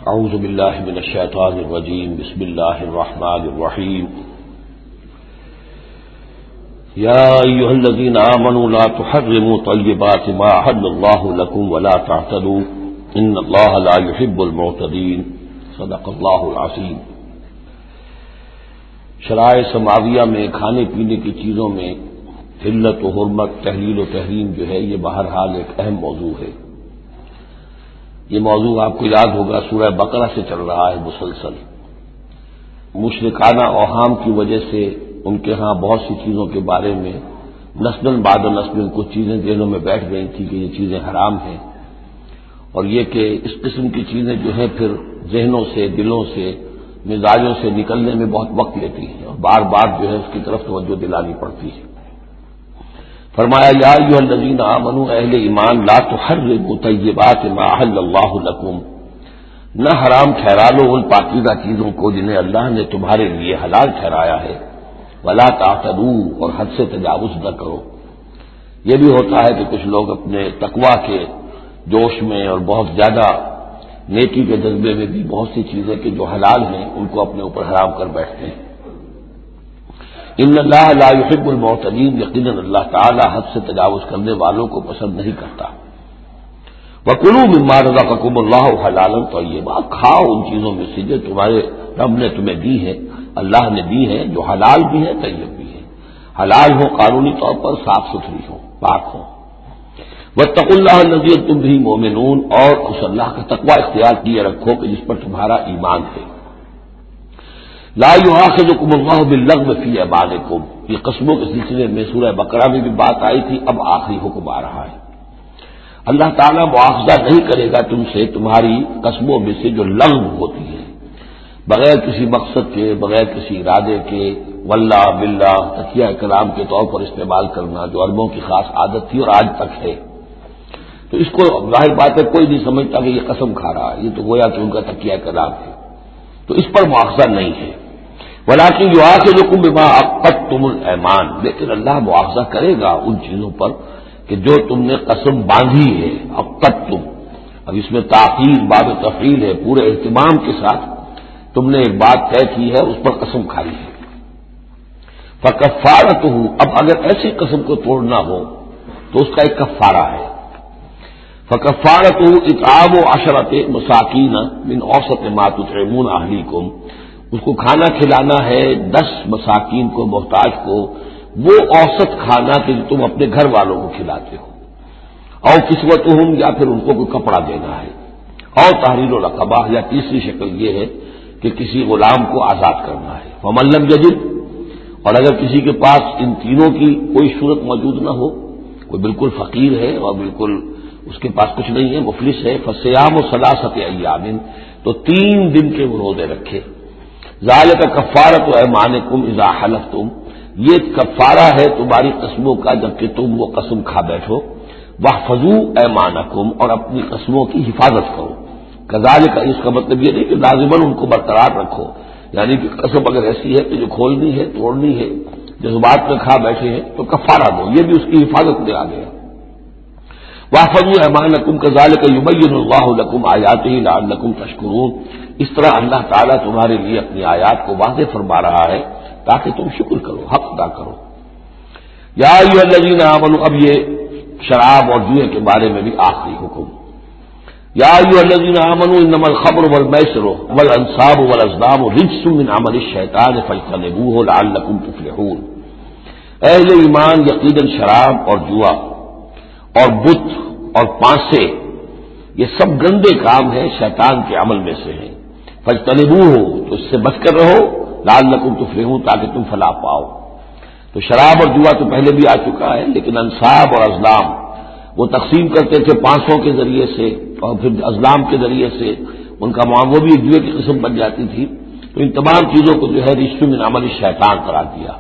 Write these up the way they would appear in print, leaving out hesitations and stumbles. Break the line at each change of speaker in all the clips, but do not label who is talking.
اعوذ باللہ من الشیطان الرجیم بسم اللہ الرحمن الرحیم یا ایھا الذین آمنوا لا تحرموا طیبات ما احل اللہ لکم ولا تعتدوا ان اللہ لا يحب المعتدین صدق اللہ العظیم۔ شرائع سماویہ میں کھانے پینے کی چیزوں میں حلت و حرمت، تحلیل و تحریم جو ہے یہ بہرحال ایک اہم موضوع ہے۔ یہ موضوع آپ کو یاد ہوگا سورہ بقرہ سے چل رہا ہے مسلسل۔ مشرکانہ اوہام کی وجہ سے ان کے ہاں بہت سی چیزوں کے بارے میں نسل بعد نسل کچھ چیزیں ذہنوں میں بیٹھ گئی تھی کہ یہ چیزیں حرام ہیں، اور یہ کہ اس قسم کی چیزیں جو ہیں پھر ذہنوں سے، دلوں سے، مزاجوں سے نکلنے میں بہت وقت لیتی ہیں اور بار بار جو ہے اس کی طرف توجہ دلانی پڑتی ہے۔ فرمایا یا ایھا الذین آمنوا، اہل ایمان، لا تحرموا طیبات ما احل اللہ لکم، نہ حرام ٹھہرا لو ان پاکیزہ چیزوں کو جنہیں اللہ نے تمہارے لیے حلال ٹھہرایا ہے، ولا تعتدوا، اور حد سے تجاوز نہ کرو۔ یہ بھی ہوتا ہے کہ کچھ لوگ اپنے تقویٰ کے جوش میں اور بہت زیادہ نیکی کے جذبے میں بھی بہت سی چیزیں کہ جو حلال ہیں ان کو اپنے اوپر حرام کر بیٹھتے ہیں۔ ان اللہ لا يحب المعتدین، یقیناً اللہ تعالی حد سے تجاوز کرنے والوں کو پسند نہیں کرتا۔ وَكُلُوا مِمَّا رَزَقَكُمُ اللَّهُ حَلَالًا طَيِّبًا، کھاؤ ان چیزوں میں سے جو تمہارے رب نے تمہیں دی ہے، اللہ نے دی ہے، جو حلال بھی ہے طیب بھی ہے۔ حلال ہو قانونی طور پر، صاف ستھری ہو، پاک ہو۔ وَاتَّقُوا اللَّهَ الَّذِي أَنتُم بِهِ مُؤْمِنُونَ، اور اس اللہ کا تقوی اختیار کیے رکھو کہ جس پر تمہارا ایمان ہے۔ لا یؤاخذکم اللہ باللغو فی ایمانکم، یہ قسموں کے سلسلے میں سورہ بقرہ میں بھی بات آئی تھی، اب آخری حکم آ رہا ہے۔ اللہ تعالیٰ مؤاخذہ نہیں کرے گا تم سے تمہاری قسموں میں سے جو لغو ہوتی ہے، بغیر کسی مقصد کے، بغیر کسی ارادے کے، واللہ باللہ تکیہ کلام کے طور پر استعمال کرنا جو عربوں کی خاص عادت تھی اور آج تک ہے۔ تو اس کو ظاہر بات ہے کوئی نہیں سمجھتا کہ یہ قسم کھا رہا ہے، یہ تو گویا کہ ان کا تکیہ کلام ہے، تو اس پر مؤاخذہ نہیں ہے۔ وَلَٰكِن يُؤَاخِذُكُم بِمَا عَقَّدتُّمُ الْأَيْمَانَ، لیکن اللہ مؤاخذہ کرے گا ان چیزوں پر کہ جو تم نے قسم باندھی ہے۔ عقدتم، اب اس میں تاخیر باب تفعیل ہے، پورے اہتمام کے ساتھ تم نے ایک بات طے کی ہے، اس پر قسم کھائی ہے۔ فَكَفَّارَتُهُ، اب اگر ایسی قسم کو توڑنا ہو تو اس کا ایک کفارہ ہے۔ فَكَفَّارَتُهُ إِطْعَامُ عَشَرَةِ مَسَاكِينَ مِنْ أَوْسَطِ مَا تُطْعِمُونَ أَهْلِيكُمْ، اس کو کھانا کھلانا ہے 10 مساکین کو، محتاج کو، وہ اوسط کھانا کہ جو تم اپنے گھر والوں کو کھلاتے ہو۔ اور کسوتہم، یا پھر ان کو کوئی کپڑا دینا ہے۔ اور تحریر الرقبہ، یا تیسری شکل یہ ہے کہ کسی غلام کو آزاد کرنا ہے۔ فمن لم یجد، اور اگر کسی کے پاس ان تینوں کی کوئی صورت موجود نہ ہو، کوئی بالکل فقیر ہے اور بالکل اس کے پاس کچھ نہیں ہے، مفلس ہے، فصیام ثلاثۃ ایام، تو 3 دن کے وہ روزے رکھے۔ ذالک کفارۃ ایمانکم اذا حلفتم، یہ کفارہ ہے تمہاری قسموں کا جبکہ تم وہ قسم کھا بیٹھو۔ واحفظوا ایمانکم، اور اپنی قسموں کی حفاظت کرو۔ کذالک، اس کا مطلب یہ نہیں کہ لازماً ان کو برقرار رکھو، یعنی کہ قسم اگر ایسی ہے کہ جو کھولنی ہے، توڑنی ہے، جذبات میں کھا بیٹھے ہیں تو کفارہ دو، یہ بھی اس کی حفاظت میں آ گیا۔ واحفظوا ایمانکم کذالک یبین اللہ لکم آیاتہ لعلکم تشکرون، اس طرح اللہ تعالیٰ تمہارے لیے اپنی آیات کو واضح فرما رہا ہے تاکہ تم شکر کرو، حق ادا کرو۔ یا ایھا الذین آمنوا، اب یہ شراب اور جوئے کے بارے میں بھی آخری حکم۔ یا ایھا الذین آمنوا انما الخمر والمیسر والانصاب والازلام رجس من عمل الشیطان فاجتنبوہ لعلکم تفلحون، اہل ایمان، یقیناً شراب اور جوا اور بت اور پانسے یہ سب گندے کام ہیں، شیطان کے عمل میں سے ہیں۔ فاجتنبوہ، تو اس سے بچ کر رہو، لعلکم تفلحون، تاکہ تم فلاح پاؤ۔ تو شراب اور جوا تو پہلے بھی آ چکا ہے، لیکن انصاب اور ازلام وہ تقسیم کرتے تھے پانسوں کے ذریعے سے اور پھر ازلام کے ذریعے سے، ان کا وہ بھی ایک جوئے کی قسم بن جاتی تھی۔ تو ان تمام چیزوں کو جو ہے رجس من عمل الشیطان قرار دیا۔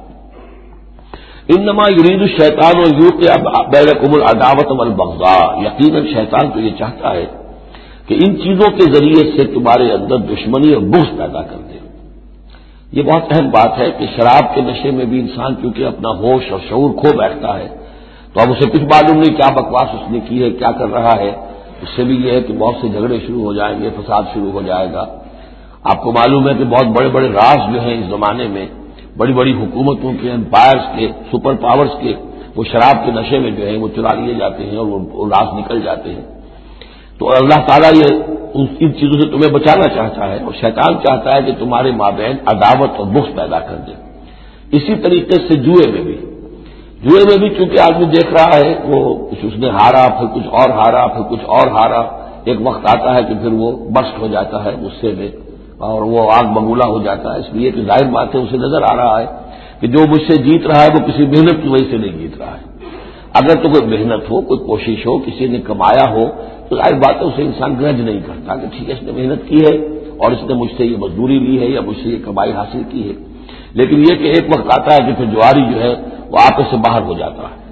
انما یرید الشیطان ان یوقع بینکم العداوۃ والبغضاء، یقیناً شیطان تو یہ چاہتا ہے کہ ان چیزوں کے ذریعے سے تمہارے اندر دشمنی اور بغض پیدا کر دے۔ یہ بہت اہم بات ہے کہ شراب کے نشے میں بھی انسان کیونکہ اپنا ہوش اور شعور کھو بیٹھتا ہے، تو اب اسے کچھ معلوم نہیں کیا بکواس اس نے کی ہے، کیا کر رہا ہے، اس سے بھی یہ ہے کہ بہت سے جھگڑے شروع ہو جائیں گے، فساد شروع ہو جائے گا۔ آپ کو معلوم ہے کہ بہت بڑے بڑے راز جو ہیں اس زمانے میں، بڑی بڑی حکومتوں کے، امپائرز کے، سپر پاورز کے، وہ شراب کے نشے میں جو ہے وہ چرا لیے جاتے ہیں اور وہ راز نکل جاتے ہیں۔ تو اللہ تعالیٰ یہ ان چیزوں سے تمہیں بچانا چاہتا ہے، اور شیطان چاہتا ہے کہ تمہارے مابین عداوت اور بغض پیدا کر دے۔ اسی طریقے سے جوئے میں بھی چونکہ آدمی دیکھ رہا ہے وہ کچھ اس نے ہارا، پھر کچھ اور ہارا، پھر کچھ اور ہارا، ایک وقت آتا ہے کہ پھر وہ برسٹ ہو جاتا ہے غصے میں اور وہ آگ بگولا ہو جاتا ہے، اس لیے کہ ظاہر بات ہے اسے نظر آ رہا ہے کہ جو مجھ سے جیت رہا ہے وہ کسی محنت کی وجہ سے نہیں جیت رہا ہے۔ اگر تو کوئی محنت ہو، کوئی کوشش ہو، کسی نے کمایا ہو تو ظاہر بات ہے اسے انسان گرج نہیں کرتا کہ ٹھیک ہے اس نے محنت کی ہے اور اس نے مجھ سے یہ مزدوری لی ہے یا مجھ سے یہ کمائی حاصل کی ہے، لیکن یہ کہ ایک وقت آتا ہے کہ پھر جواری جو ہے وہ آپس سے باہر ہو جاتا ہے۔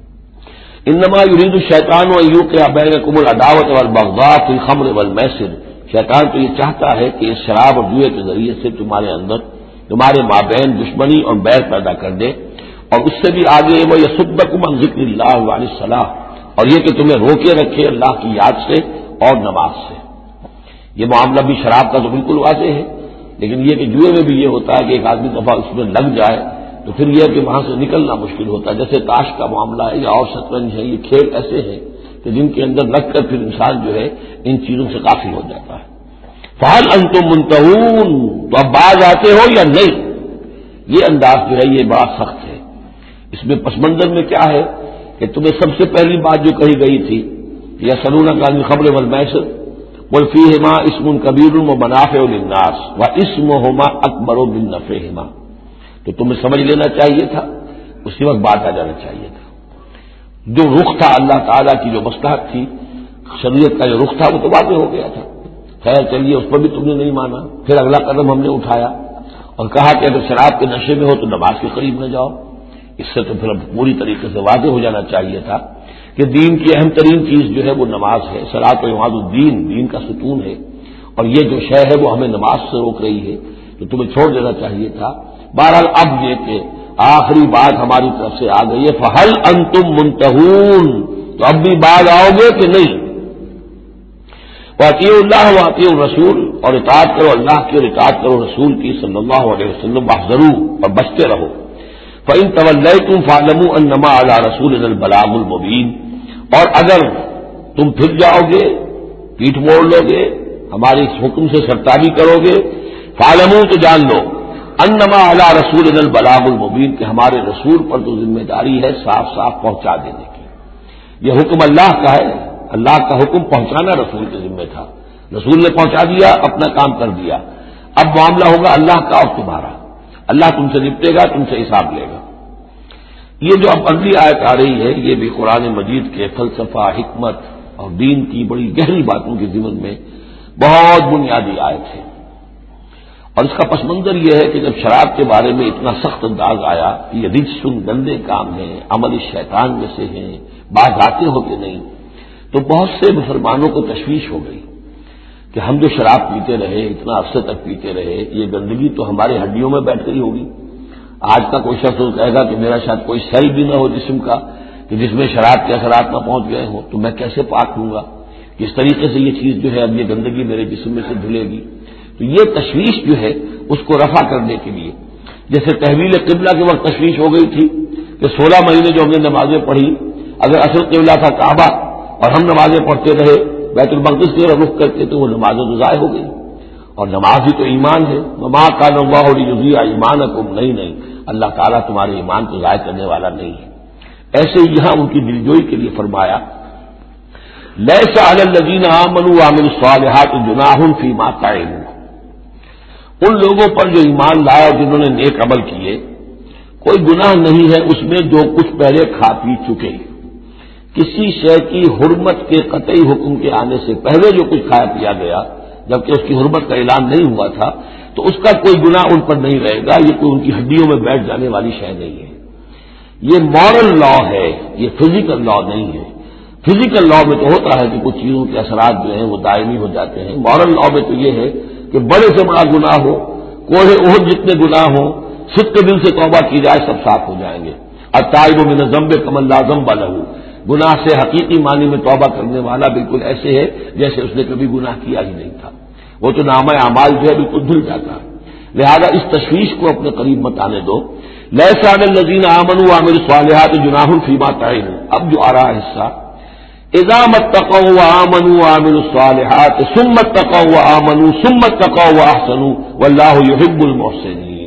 انما یرید الشیطان ان یوقع بینکم العداوۃ والبغضاء فی الخمر والمیسر، شیطان تو یہ چاہتا ہے کہ اس شراب اور جوئے کے ذریعے سے تمہارے اندر، تمہارے مابین دشمنی اور بیر پیدا کر دے، اور اس سے بھی آگے وہ یصدکم عن ذکر اللہ وعن الصلاۃ، اور یہ کہ تمہیں روکے رکھے اللہ کی یاد سے اور نماز سے۔ یہ معاملہ بھی شراب کا تو بالکل واضح ہے، لیکن یہ کہ جوئے میں بھی یہ ہوتا ہے کہ ایک آدمی دفعہ اس میں لگ جائے تو پھر یہ کہ وہاں سے نکلنا مشکل ہوتا ہے، جیسے تاش کا معاملہ ہے یا اور شطرنج ہے، یہ کھیل ایسے ہیں کہ جن کے اندر لگ کر پھر انسان جو ہے ان چیزوں سے غافل ہو جاتا ہے۔ فہل انتم منتہون، تو اب باز آتے ہو یا نہیں؟ یہ انداز جو ہے یہ بڑا سخت ہے۔ اس میں پس منظر میں کیا ہے کہ تمہیں سب سے پہلی بات جو کہی گئی تھی یسألونک عن الخمر والمیسر قل فیہما اسم کبیر ومنافع للناس واسمہما اکبر من نفعہما، تو تمہیں سمجھ لینا چاہیے تھا، اسی وقت بات آ جانا چاہیے تھا۔ جو رخ تھا اللہ تعالیٰ کی جو مصلحت تھی، شریعت کا جو رخ تھا وہ تو واضح ہو گیا تھا۔ خیر چلیے اس پر بھی تم نے نہیں مانا، پھر اگلا قدم ہم نے اٹھایا اور کہا کہ اگر شراب کے نشے میں ہو تو نماز کے قریب نہ جاؤ۔ اس سے تو پھر پوری طریقے سے واضح ہو جانا چاہیے تھا کہ دین کی اہم ترین چیز جو ہے وہ نماز ہے، صلاۃ و عماد الدین، دین کا ستون ہے، اور یہ جو شے ہے وہ ہمیں نماز سے روک رہی ہے، تو تمہیں چھوڑ دینا چاہیے تھا۔ بہرحال اب یہ کہ آخری بات ہماری طرف سے آ گئی ہے، فہل انتم منتہون، تو اب بھی بعد آؤ گے کہ نہیں؟ واطیعوا اللہ واطیعوا الرسول، اور اطاعت کرو اللہ کی اور اطاعت کرو رسول کی صلی اللہ علیہ وسلم، واحذروا، اور بچتے رہو۔ فإن تولیتم فاعلموا انما علی رسولنا البلاغ المبین، اور اگر تم پھر جاؤ گے، پیٹھ موڑ لو گے، ہمارے اس حکم سے سرتابی کرو گے، فاعلموا، تو جان لو، انما علی رسولنا البلاغ المبین، کہ ہمارے رسول پر تو ذمہ داری ہے صاف صاف پہنچا دینے کی۔ یہ حکم اللہ کا ہے، اللہ کا حکم پہنچانا رسول کے ذمہ تھا، رسول نے پہنچا دیا، اپنا کام کر دیا۔ اب معاملہ ہوگا اللہ کا اور تمہارا، اللہ تم سے نپٹے گا، تم سے حساب لے گا۔ یہ جو اب اگلی آیت آ رہی ہے یہ بھی قرآن مجید کے فلسفہ، حکمت اور دین کی بڑی گہری باتوں کے ضمن میں بہت بنیادی آیت ہے، اور اس کا پس منظر یہ ہے کہ جب شراب کے بارے میں اتنا سخت انداز آیا کہ یہ رجسن، گندے کام ہیں، عمل شیطان میں سے ہیں، باز آتے ہو کہ نہیں، تو بہت سے مسلمانوں کو تشویش ہو گئی کہ ہم جو شراب پیتے رہے، اتنا عرصے تک پیتے رہے، یہ گندگی تو ہماری ہڈیوں میں بیٹھ گئی ہوگی۔ آج کا کوئی شخص کہے گا کہ میرا شاید کوئی سیل بھی نہ ہو جسم کا کہ جس میں شراب کے اثرات نہ پہنچ گئے ہوں، تو میں کیسے پاک ہوں گا؟ کس طریقے سے یہ چیز جو ہے اب یہ گندگی میرے جسم میں سے دھلے گی؟ تو یہ تشویش جو ہے اس کو رفع کرنے کے لیے، جیسے تحویل قبلہ کے وقت تشویش ہو گئی تھی کہ 16 مہینے جو ہم نے نمازیں پڑھی، اگر اصل قبلہ تھا کعبہ اور ہم نمازیں پڑھتے رہے بیت المقدس کی طرف رخ کرتے تو وہ نمازیں تو ضائع ہو گئی، اور نماز ہی تو ایمان ہے۔ وما کان اللہ لیضیع ایمانکم، نہیں، اللہ تعالیٰ تمہارے ایمان کو ضائع کرنے والا نہیں ہے۔ ایسے ہی یہاں ان کی دلجوئی کے لیے فرمایا لیس علی الذین آمنوا وعملوا الصالحات جناح فیما طعموا، ان لوگوں پر جو ایمان لائے اور جنہوں نے نیک عمل کیے کوئی گناہ نہیں ہے اس میں جو کچھ پہلے کھا پی چکے۔ کسی شے کی حرمت کے قطعی حکم کے آنے سے پہلے جو کچھ کھایا پیا گیا جبکہ اس کی حرمت کا اعلان نہیں ہوا تھا تو اس کا کوئی گناہ ان پر نہیں رہے گا، یہ کوئی ان کی ہڈیوں میں بیٹھ جانے والی شے نہیں ہے۔ یہ مورل لا ہے، یہ فزیکل لا نہیں ہے۔ فزیکل لا میں تو ہوتا ہے کہ کچھ چیزوں کے اثرات جو ہیں وہ دائمی ہو جاتے ہیں، مورل لا میں تو یہ ہے کہ بڑے سے بڑا گناہ ہو، کوہ احد جتنے گناہ ہوں، صدق دل سے توبہ کی جائے سب صاف ہو جائیں گے۔ التائب من الذنب کمن لا ذنب لہ، گناہ سے حقیقی معنی میں توبہ کرنے والا بالکل ایسے ہے جیسے اس نے کبھی گناہ کیا ہی نہیں تھا، وہ تو نامہ اعمال جو ہے بالکل دھل جاتا ہے۔ لہذا اس تشویش کو اپنے قریب مت آنے دو۔ لیس علی الذین آمنوا وعملوا الصالحات جناح فیما طعموا، اب جو آ رہا ہے حصہ، اذا اتقوا وآمنوا وعملوا الصالحات ثم اتقوا وآمنوا ثم اتقوا واحسنوا واللہ یحب المحسنین،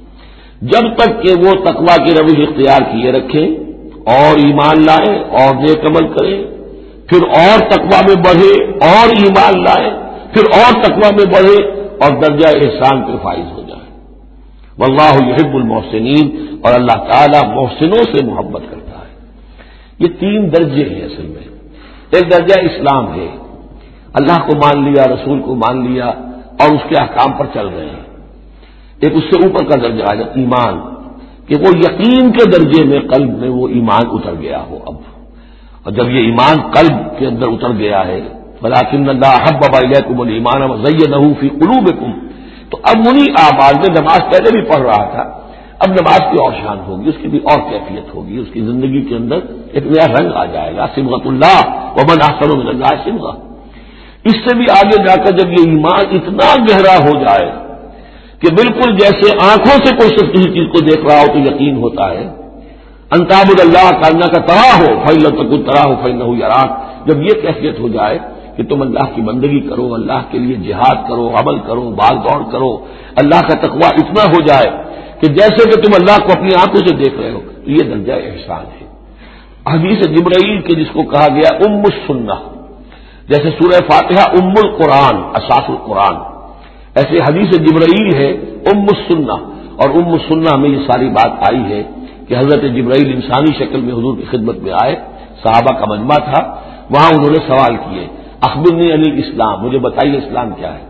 جب تک کہ وہ تقوی کی روش اختیار کیے رکھیں اور ایمان لائیں اور نیک عمل کریں، پھر اور تقوی میں بڑھے اور ایمان لائیں، پھر اور تقوی میں بڑھے اور درجہ احسان پہ فائز ہو جائے۔ واللہ یحب المحسنین، اور اللہ تعالی محسنوں سے محبت کرتا ہے۔ یہ تین درجے ہیں اصل میں۔ ایک درجہ اسلام ہے، اللہ کو مان لیا، رسول کو مان لیا اور اس کے احکام پر چل رہے ہیں۔ ایک اس سے اوپر کا درجہ ہے ایمان، کہ وہ یقین کے درجے میں قلب میں وہ ایمان اتر گیا ہو اب، اور جب یہ ایمان قلب کے اندر اتر گیا ہے، وَلَٰكِنَّ اللَّهَ حَبَّبَ إِلَيْكُمُ الْإِيمَانَ وَزَيَّنَهُ فِي قُلُوبِكُمْ، تو اب انہی اعمال میں نماز پہلے بھی پڑھ رہا تھا، اب نماز کی اور شان ہوگی، اس کی بھی اور کیفیت ہوگی، اس کی زندگی کے اندر ایک نیا رنگ آ جائے گا۔ صبغۃ اللہ ومن احسن من اللہ صبغہ۔ اس سے بھی آگے جا کر جب یہ ایمان اتنا گہرا ہو جائے کہ بالکل جیسے آنکھوں سے کوئی شخص کسی چیز کو دیکھ رہا ہو تو یقین ہوتا ہے، ان تعبد اللہ کانک تراہ فإن لم تکن تراہ فإنہ یراک، جب یہ کیفیت ہو جائے کہ تم اللہ کی بندگی کرو، اللہ کے لیے جہاد کرو، عمل کرو، بھاگ دوڑ کرو، اللہ کا تقویٰ اتنا ہو جائے کہ جیسے کہ تم اللہ کو اپنی آنکھوں سے دیکھ رہے ہو، تو یہ درجہ احسان ہے۔ حدیث جبرائیل کے جس کو کہا گیا ام السنہ، جیسے سورہ فاتحہ ام القرآن اساس القرآن، ایسے حدیث جبرائیل ہے ام السنہ، اور ام السنہ میں یہ ساری بات آئی ہے کہ حضرت جبرائیل انسانی شکل میں حضور کی خدمت میں آئے، صحابہ کا مجمع تھا، وہاں انہوں نے سوال کیے، اخبرنی عن الاسلام، مجھے بتائیے اسلام کیا ہے۔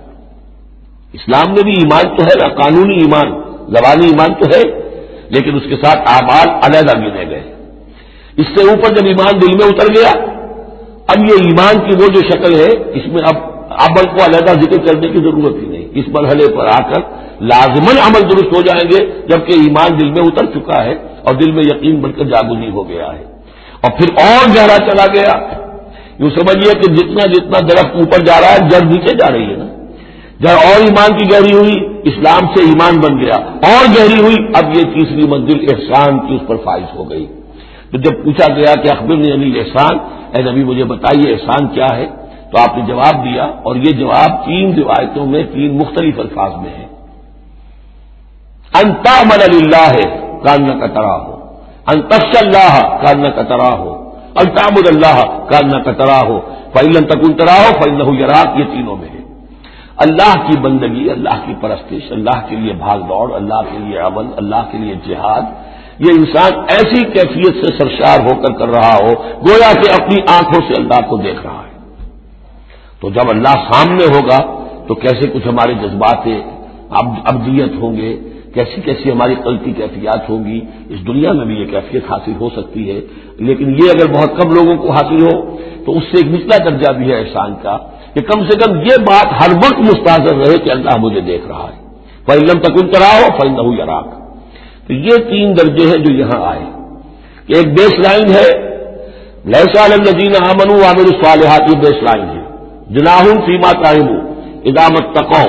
اسلام میں بھی ایمان تو ہے نا، قانونی ایمان، زبانی ایمان تو ہے، لیکن اس کے ساتھ اعمال علیحدہ گنے گئے۔ اس سے اوپر جب ایمان دل میں اتر گیا، اب یہ ایمان کی وہ جو شکل ہے، اس میں اب عمل کو علیحدہ ذکر کرنے کی ضرورت ہی نہیں، اس مرحلے پر آ کر لازماً عمل درست ہو جائیں گے، جبکہ ایمان دل میں اتر چکا ہے اور دل میں یقین بن کر جاگزی ہو گیا ہے، اور پھر اور گہرا چلا گیا۔ یوں سمجھیے کہ جتنا جتنا درخت اوپر جا رہا ہے جڑ نیچے جا رہی ہے نا، جڑ اور ایمان کی گہری ہوئی، اسلام سے ایمان بن گیا، اور گہری ہوئی، اب یہ تیسری منزل احسان کی اس پر فائز ہو گئی۔ تو جب پوچھا گیا کہ اخبرنی عن الاحسان، اے نبی مجھے بتائیے احسان کیا ہے، تو آپ نے جواب دیا، اور یہ جواب 3 روایتوں میں 3 مختلف الفاظ میں ہے۔ ان تعمل للہ کانک تراہ، ان تخشى اللہ کانک تراہ، ان تعبد اللہ کانک تراہ فإن لم تکن تراہ فإنہ یراک، یہ تینوں میں ہے۔ اللہ کی بندگی، اللہ کی پرستش، اللہ کے لیے بھاگ دوڑ، اللہ کے لیے عمل، اللہ کے لیے جہاد، یہ انسان ایسی کیفیت سے سرشار ہو کر رہا ہو گویا کہ اپنی آنکھوں سے اللہ کو دیکھ رہا ہے۔ تو جب اللہ سامنے ہوگا تو کیسے کچھ ہمارے جذبات ابدیت ہوں گے، کیسی کیسی ہماری قلبی کیفیات ہوں گی۔ اس دنیا میں بھی یہ کیفیت حاصل ہو سکتی ہے، لیکن یہ اگر بہت کم لوگوں کو حاصل ہو تو اس سے ایک نچلا درجہ بھی ہے احسان کا، کہ کم سے کم یہ بات ہر وقت مستحضر رہے کہ اللہ مجھے دیکھ رہا ہے۔ فإن لم تکن تراہ فإنہ یراک۔ تو یہ 3 درجے ہیں جو یہاں آئے، کہ ایک بیس لائن ہے لیس علی الذین آمنوا وعملوا الصالحات، یہ بیس لائن ہے، جناح فیما طعموا اذا اتقوا۔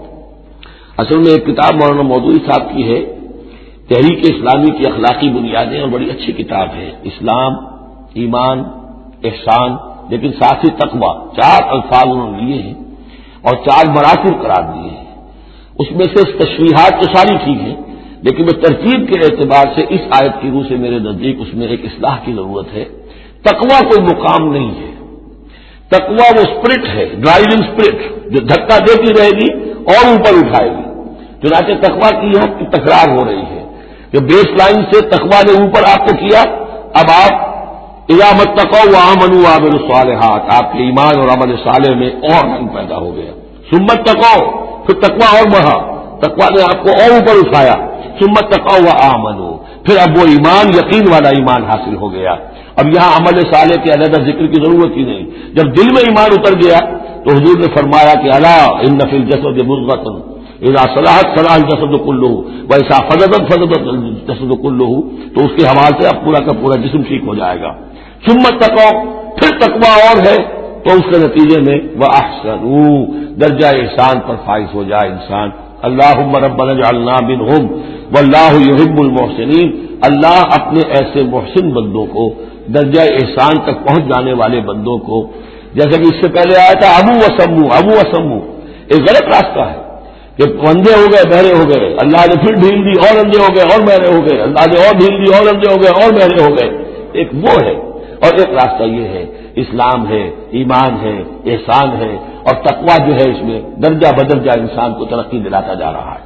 اصل میں ایک کتاب مولانا مودودی صاحب کی ہے، تحریک اسلامی کی اخلاقی بنیادیں، اور بڑی اچھی کتاب ہے، اسلام، ایمان، احسان، لیکن ساتھ ہی تقویٰ، 4 الفاظ انہوں نے لیے ہیں اور 4 مراتب قرار دیے ہیں۔ اس میں سے تشریحات تو ساری ٹھیک ہیں، لیکن وہ ترتیب کے اعتبار سے اس آیت کی روح سے میرے نزدیک اس میں ایک اصلاح کی ضرورت ہے۔ تقویٰ کوئی مقام نہیں ہے، تقویٰ وہ اسپرٹ ہے، ڈرائیونگ اسپرٹ، جو دھکا دیتی رہے گی اور اوپر اٹھائے گی۔ چنانچہ تقویٰ کی یہاں کی تکرار ہو رہی ہے کہ بیس لائن سے تقویٰ نے اوپر آپ کو کیا، اب آپ اذا اتقوا وآمنوا وعملوا الصالحات، آپ کے ایمان اور عمل صالح میں اور رنگ پیدا ہو گیا۔ ثم اتقوا، پھر تقویٰ اور بڑھا، تقویٰ نے آپ کو اور اوپر اٹھایا، ثم اتقوا وآمنوا، پھر اب وہ ایمان یقین والا ایمان حاصل ہو گیا۔ اب یہاں عمل صالح کے علیحدہ ذکر کی ضرورت ہی نہیں، جب دل میں ایمان اتر گیا تو حضور نے فرمایا کہ الا ان فی الجسد مضغۃ اذا صلحت صلح الجسد كلہ واذا فسدت فسد الجسد كلہ، تو اس کے حوالے سے اب پورا کا پورا جسم ٹھیک ہو جائے گا۔ ثم تقوا، پھر تقوی اور ہے تو اس کے نتیجے میں وَأَحْسَنُوا، درجہ احسان پر فائز ہو جائے انسان. اللہم ربنا اجعلنا منہم واللہ یحب المحسنین. اللہ اپنے ایسے محسن بندوں کو، درجہ احسان تک پہنچ جانے والے بندوں کو، جیسا کہ اس سے پہلے آیا تھا ابو وسمو، ایک غلط راستہ ہے کہ اندھے ہو گئے بہرے ہو گئے، اللہ نے پھر ڈھیل دی اور اندھے ہو گئے اور بہرے ہو گئے، اللہ نے اور ڈھیل دی اور اندھے ہو گئے اور بہرے ہو گئے. ایک وہ ہے، اور ایک راستہ یہ ہے اسلام ہے، ایمان ہے، احسان ہے، اور تقویٰ جو ہے اس میں درجہ بدرجہ انسان کو ترقی دلاتا جا رہا ہے.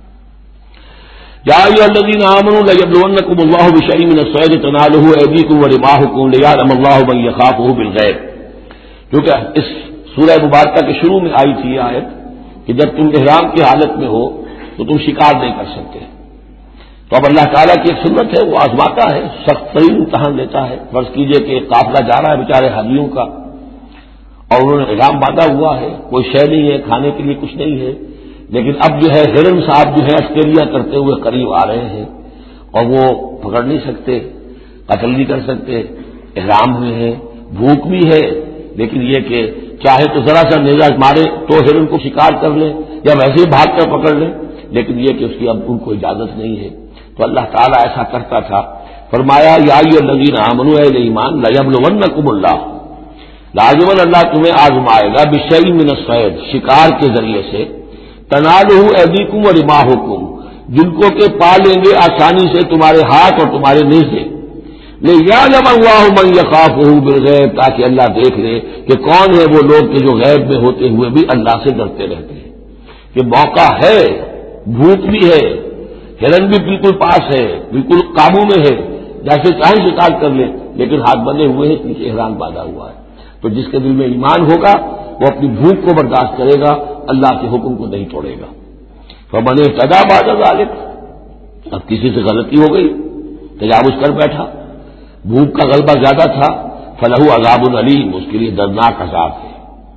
یا ایھا الذین آمنوا لیبلونکم اللہ بشیء من الصید تنالہ ایدیکم ورماحکم لیعلم اللہ من یخافہ بالغیب. کیونکہ اس سورہ مبارکہ کے شروع میں آئی تھی یہ آیت کہ جب تم احرام کی حالت میں ہو تو تم شکار نہیں کر سکتے. تو اب اللہ تعالیٰ کی ایک سنت ہے، وہ آزماتا ہے، سخت ترین امتحان لیتا ہے. فرض کیجئے کہ ایک قافلہ جا رہا ہے بیچارے حاجیوں کا، اور انہوں نے احرام باندھا ہوا ہے، کوئی شے نہیں ہے، کھانے کے لیے کچھ نہیں ہے، لیکن اب جو ہے ہرن صاحب جو ہے اشکریاں کرتے ہوئے قریب آ رہے ہیں، اور وہ پکڑ نہیں سکتے، قتل نہیں کر سکتے، احرام میں ہے، بھوک بھی ہے، لیکن یہ کہ چاہے تو ذرا سا نیزہ مارے تو ہرن کو شکار کر لیں یا ویسے ہی بھاگ کر پکڑ لیں، لیکن یہ کہ اس کی اب ان کو اجازت نہیں ہے. تو اللہ تعالیٰ ایسا کرتا تھا. فرمایا یا ایھا الذین آمنوا، اہل ایمان، لیبلونکم اللہ، لازماً اللہ تمہیں آزمائے گا بشیء من الصید، شکار کے ذریعے سے، تنالہ ایدیکم ورماحکم، جن کو کہ پا لیں گے آسانی سے تمہارے ہاتھ اور تمہارے نیزے. لیعلم اللہ من یخافہ بالغیب، تاکہ اللہ دیکھ لے کہ کون ہے وہ لوگ کہ جو غیب میں ہوتے ہوئے بھی اللہ سے ڈرتے رہتے ہیں. کہ موقع ہے، بھوک بھی ہے، ہرن بھی بالکل پاس ہے، بالکل قابو میں ہے، جیسے چاہے شکار کر لے، لیکن ہاتھ بندھے ہوئے ہیں، نیچے احرام باندھا ہوا ہے. تو جس کے دل میں ایمان ہوگا وہ اپنی بھوک کو برداشت کرے گا، اللہ کے حکم کو نہیں توڑے گا. فمن اہتدی بعد ذلک، اب کسی سے غلطی ہو گئی، تجاوز کر بیٹھا، بھوک کا غلبہ زیادہ تھا، فلہ عذاب علیم، اس کے لیے دردناک عذاب ہے.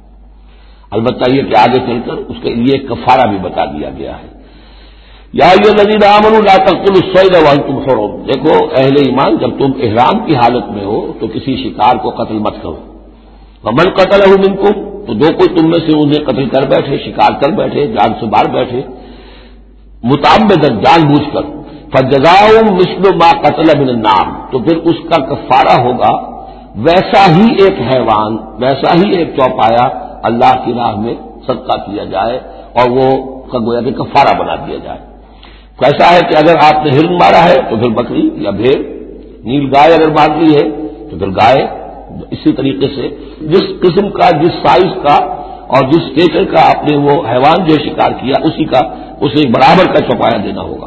البتہ یہ کہ آگے چل کر اس کے لیے کفارہ بھی بتا دیا گیا ہے. یا ایھا الذین آمنوا لا تقتلوا الصید وانتم حرم، دیکھو اہل ایمان، جب تم احرام کی حالت میں ہو تو کسی شکار کو قتل مت کرو. ومن قتلہ منکم، تو جو کوئی تم میں سے انہیں قتل کر بیٹھے، شکار کر بیٹھے، جان سے مار بیٹھے، متعمدن، جان بوجھ کر، فجزاء مثل ما قتل من النعم، تو پھر اس کا کفارہ ہوگا ویسا ہی ایک حیوان، ویسا ہی ایک چوپایا اللہ کی راہ میں صدقہ کیا جائے، اور وہ کا گویا کہ کفارہ بنا دیا جائے. کیسا ہے کہ اگر آپ نے ہرن مارا ہے تو پھر بکری یا بھیڑ، نیل گائے اگر مار لی ہے تو پھر گائے. اسی طریقے سے جس قسم کا، جس سائز کا اور جس اسٹیچر کا آپ نے وہ حیوان جو شکار کیا، اسی کا اسے برابر کا چوپایا دینا ہوگا.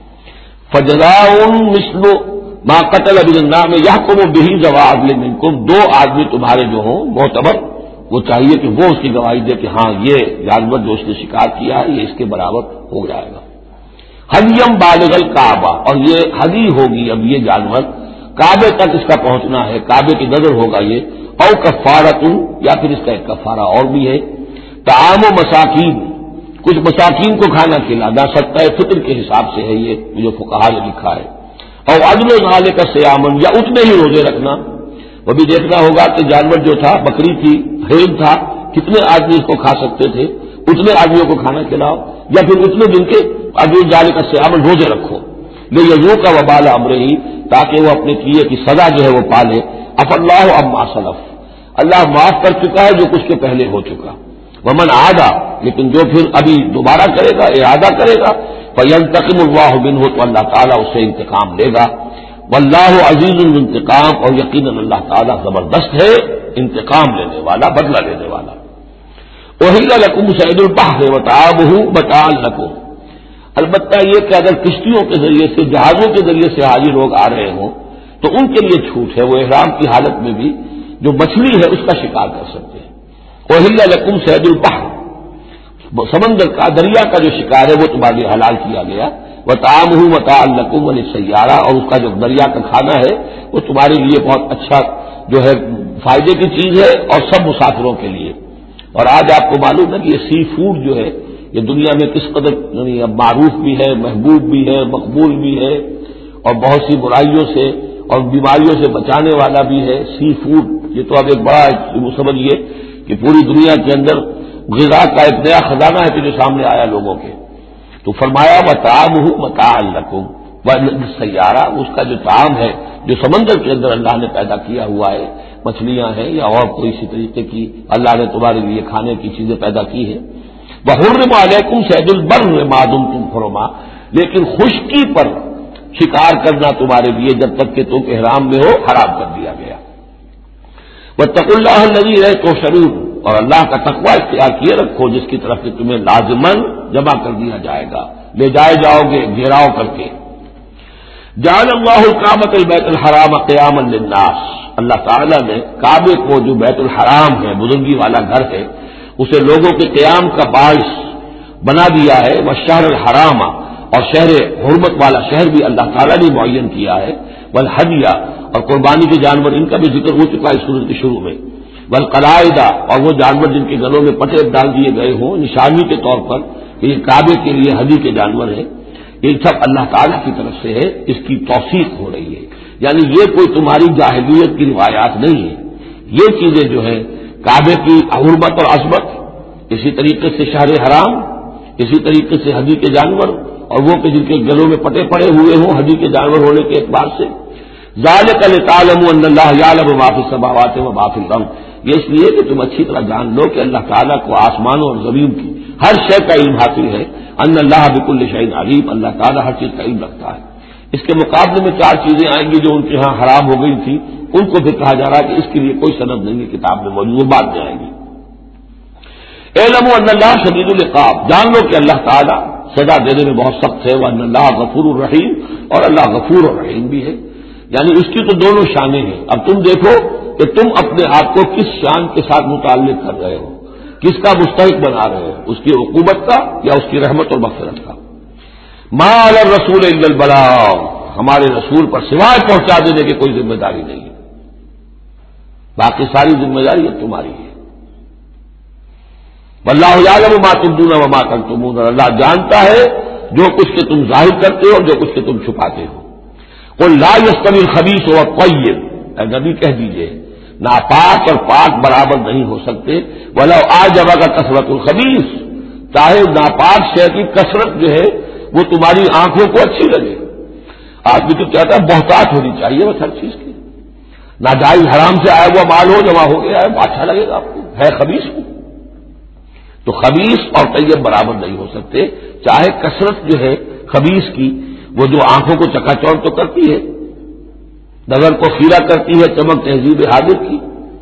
فجزاء مثل ما قتل من النعم یحکم بہ ذوی عدل منکم، دو آدمی تمہارے جو ہوں معتبر، وہ چاہیے کہ وہ اس کی گواہی دے کہ ہاں یہ جانور جو اس نے شکار کیا ہے یہ اس کے برابر ہو جائے گا. ہدیم بالغ الکعبہ، اور یہ ہدی ہوگی اب یہ جانور کعبے تک اس کا پہنچنا ہے، کعبے کی نظر ہوگا یہ. او کفارۃ، یا پھر اس کا ایک کفارہ اور بھی ہے، طعام مساکین، کچھ مساکین کو کھانا کھلانا، صدقہ فطر کے حساب سے ہے یہ جو فقہا نے لکھا ہے. اور عدل ذالک صیامن، یا اتنے ہی روزے رکھنا. وہ بھی دیکھنا ہوگا کہ جانور جو تھا، بکری تھی، ہرن تھا، کتنے آدمی اس کو کھا سکتے تھے، اتنے آدمیوں کو کھانا کھلاؤ، یا پھر اتنے دن کے عدل ذالک صیامن روزے رکھو. لیذوق وبال امرہ، تاکہ وہ اپنے کیے کی سزا جو ہے وہ پالے. عفا اللہ عما سلف، اللہ معاف کر چکا ہے جو کچھ کے پہلے ہو چکا. ومن عاد، لیکن جو پھر ابھی دوبارہ کرے گا، اعادہ کرے گا، فینتقم اللہ منہ، تو اللہ تعالیٰ اس سے انتقام لے گا. واللہ عزیز الانتقام، اور یقیناً اللہ تعالیٰ زبردست ہے، انتقام لینے والا، بدلہ لینے والا. احل لکم صید البحر وطعامہ متاعا لکم، البتہ یہ کہ اگر کشتیوں کے ذریعے سے، جہازوں کے ذریعے سے حاجی لوگ آ رہے ہوں تو ان کے لیے چھوٹ ہے، وہ احرام کی حالت میں بھی جو مچھلی ہے اس کا شکار کر سکتے ہیں. احل لکم صید البحر، سمندر کا، دریا کا جو شکار ہے وہ تمہارے لیے حلال کیا گیا. وطعامہ متاعا لکم وللسیارہ، اور اس کا جو دریا کا کھانا ہے وہ تمہارے لیے بہت اچھا جو ہے فائدے کی چیز ہے، اور سب مسافروں کے لیے. اور آج آپ کو معلوم ہے کہ یہ سی فوڈ جو ہے یہ دنیا میں کس قدر اب معروف بھی ہے، محبوب بھی ہے، مقبول بھی ہے، اور بہت سی برائیوں سے اور بیماریوں سے بچانے والا بھی ہے. سی فوڈ یہ تو اب ایک بڑا سمجھیے کہ پوری دنیا کے اندر غذا کا ایک نیا خزانہ ہے کہ جو سامنے آیا لوگوں کے. تو فرمایا وطعامہ متاع لکم والسیارہ، اس کا جو طعام ہے جو سمندر کے اندر اللہ نے پیدا کیا ہوا ہے، مچھلیاں ہیں یا اور کوئی اسی طریقے کی اللہ نے تمہارے لیے کھانے کی چیزیں پیدا کی ہیں. وحرم علیکم صید البر ما دمتم حرما، لیکن خشکی پر شکار کرنا تمہارے لیے جب تک کہ تم احرام میں ہو حرام کر دیا گیا. واتقوا اللہ الذی الیہ تحشرون، اور اللہ کا تقوی اختیار کیے رکھو جس کی طرف سے تمہیں لازماً جمع کر دیا جائے گا، لے جائے جاؤ گے گھیراؤ کر کے. جعل اللہ الکعبۃ البیت الحرام قیاما للناس، اللہ تعالیٰ نے کعبے کو جو بیت الحرام ہے، بزرگی والا گھر ہے، اسے لوگوں کے قیام کا باعث بنا دیا ہے. والشہر الحرام، اور شہر حرمت والا شہر بھی اللہ تعالیٰ نے معین کیا ہے. والہدیہ، اور قربانی کے جانور، ان کا بھی ذکر ہو چکا ہے سورۃ کے شروع میں. والقلائد، اور وہ جانور جن کے گلوں میں پٹے ڈال دیے گئے ہوں نشانی کے طور پر کہ یہ کعبے کے لیے ہدی کے جانور ہیں، یہ سب اللہ تعالیٰ کی طرف سے ہے. اس کی توثیق ہو رہی ہے، یعنی یہ کوئی تمہاری جاہلیت کی روایات نہیں ہے. یہ چیزیں جو ہیں کعبے کی حرمت اور عظمت، اسی طریقے سے شہر حرام، اسی طریقے سے ہدی کے جانور، اور وہ کہ جن کے گلوں میں پٹے پڑے ہوئے ہوں ہدی کے جانور ہونے کے اعتبار سے. ذالک لتعلموا ان اللہ یعلم ما فی السماوات و ما فی الارض، یہ اس لیے کہ تم اچھی طرح جان لو کہ اللہ تعالیٰ کو آسمانوں اور زمین کی ہر شے کا علم حاصل ہے. ان اللہ بکل شیء علیم، اللہ تعالیٰ ہر چیز کا علم رکھتا ہے. اس کے مقابلے میں 4 چیزیں آئیں گی جو ان کے ہاں حرام ہو گئی تھی، ان کو پھر کہا جا رہا ہے کہ اس کے لیے کوئی سند نہیں ہے کتاب میں موجود، وہ بعد میں آئیں گی. اعلموا ان اللہ شدید العقاب، جان لو کہ اللہ تعالیٰ سزا دینے میں بہت سخت ہے. وان اللہ غفور الرحیم، اور اللہ غفور الرحیم بھی ہے. یعنی اس کی تو دونوں شانیں ہیں. اب تم دیکھو کہ تم اپنے آپ کو کس شان کے ساتھ متعلق کر رہے ہو، کس کا مستحق بنا رہے ہو، اس کی عقوبت کا یا اس کی رحمت اور مغفرت کا. ما علی الرسول الا البلاغ، ہمارے رسول پر سوائے پہنچا دینے کی کوئی ذمہ داری نہیں ہے، باقی ساری ذمہ داری اب تمہاری ہے. واللہ یعلم ما تبدون وما تکتمون، اللہ جانتا ہے جو کچھ کہ تم ظاہر کرتے ہو اور جو کچھ کہ تم چھپاتے ہو. قل لا یستوی الخبیث والطیب، اے نبی کہہ دیجئے ناپاک اور پاک برابر نہیں ہو سکتے. ولو اعجبک کثرت الخبیث، چاہے ناپاک شے کی کثرت جو ہے وہ تمہاری آنکھوں کو اچھی لگے. آدمی تو کہتا ہے بہتات ہونی چاہیے بس ہر چیز کی، ناجائز حرام سے آیا ہوا مال ہو جمع ہو گیا ہے اچھا لگے گا آپ کو، ہے خبیث ہو. تو خبیث اور طیب برابر نہیں ہو سکتے. چاہے کثرت جو ہے خبیث کی وہ جو آنکھوں کو چکا چوڑ تو کرتی ہے، نظر کو خیرہ کرتی ہے، چمک تہذیب حاضر کی.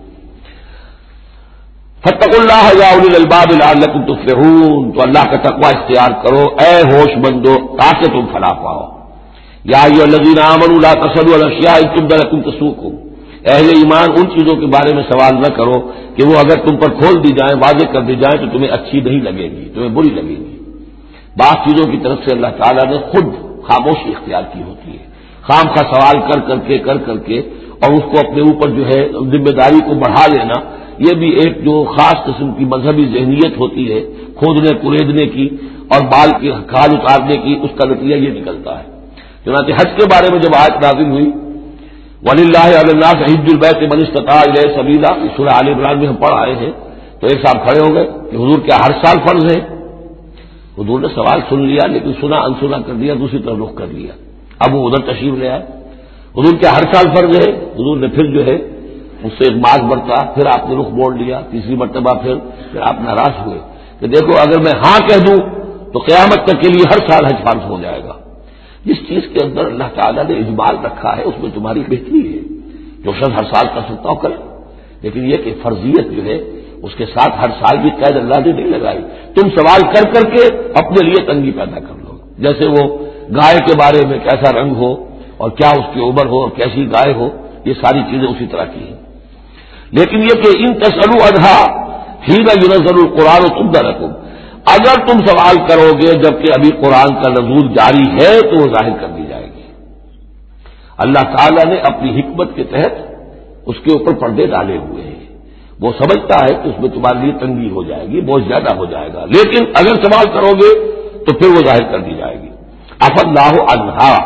فاتقوا اللہ یا اولی الالباب لعلکم تفلحون، تو اللہ کا تقوی اختیار کرو اے ہوش مندو تاکہ تم فلاح پاؤ. یا ایھا الذین آمنوا لا تسألوا عن اشیاء ان تبد لکم تسؤکم، اہل ایمان ان چیزوں کے بارے میں سوال نہ کرو کہ وہ اگر تم پر کھول دی جائیں، واضح کر دی جائیں تو تمہیں اچھی نہیں لگے گی، تمہیں بری لگے گی. بعض چیزوں کی طرف سے اللہ تعالیٰ نے خود خاموشی اختیار کی ہوتی ہے، خام کا سوال کر کر کے اور اس کو اپنے اوپر جو ہے ذمہ داری کو بڑھا لینا، یہ بھی ایک جو خاص قسم کی مذہبی ذہنیت ہوتی ہے، کھودنے کریدنے کی اور بال کی کھال اتارنے کی، اس کا نتیجہ یہ نکلتا ہے. چنانچہ حج کے بارے میں جب آیت نازل ہوئی وَلِلَّهِ عَلَى النَّاسِ حِجُّ الْبَيْتِ مَنِ اسْتَطَاعَ إِلَيْهِ سَبِيلًا، سورہ آل عمران میں ہم پڑھ آئے ہیں. تو ایک صاحب کھڑے ہو گئے کہ حضور کیا ہر سال فرض ہے؟ حضور نے سوال سن لیا لیکن سنا انسنا کر دیا، دوسری طرف رخ کر لیا. اب وہ ادھر تشریف لے آئے. حضور کیا ہر سال فرض ہے؟ حضور نے پھر جو ہے اس سے ایک ماغ برتا، پھر آپ نے رخ موڑ لیا، تیسری مرتبہ پھر آپ ناراض ہوئے کہ دیکھو اگر میں ہاں کہہ دوں تو قیامت تک کے لیے ہر سال حج فرض ہو جائے گا. جس چیز کے اندر اللہ تعالیٰ نے اجمال رکھا ہے اس میں تمہاری بہتری ہے. جو شخص ہر سال کر سکتا ہو کرے، لیکن یہ کہ فرضیت جو ہے اس کے ساتھ ہر سال بھی قید اللہ نے نہیں لگائی. تم سوال کر کے اپنے لیے تنگی پیدا کر لو. جیسے وہ گائے کے بارے میں کیسا رنگ ہو اور کیا اس کی عمر ہو اور کیسی گائے ہو، یہ ساری چیزیں اسی طرح کی ہیں. لیکن یہ کہ ان تسألوا عنہا حین ینزل القرآن تبد لکم، اگر تم سوال کرو گے جبکہ ابھی قرآن کا نزول جاری ہے تو وہ ظاہر کر دی جائے گی. اللہ تعالیٰ نے اپنی حکمت کے تحت اس کے اوپر پردے ڈالے ہوئے ہیں. وہ سمجھتا ہے کہ اس میں تمہارے لیے تنگی ہو جائے گی، بہت زیادہ ہو جائے گا، لیکن اگر سوال کرو گے تو پھر وہ ظاہر کر دی جائے گی. عفا اللہ عنہا،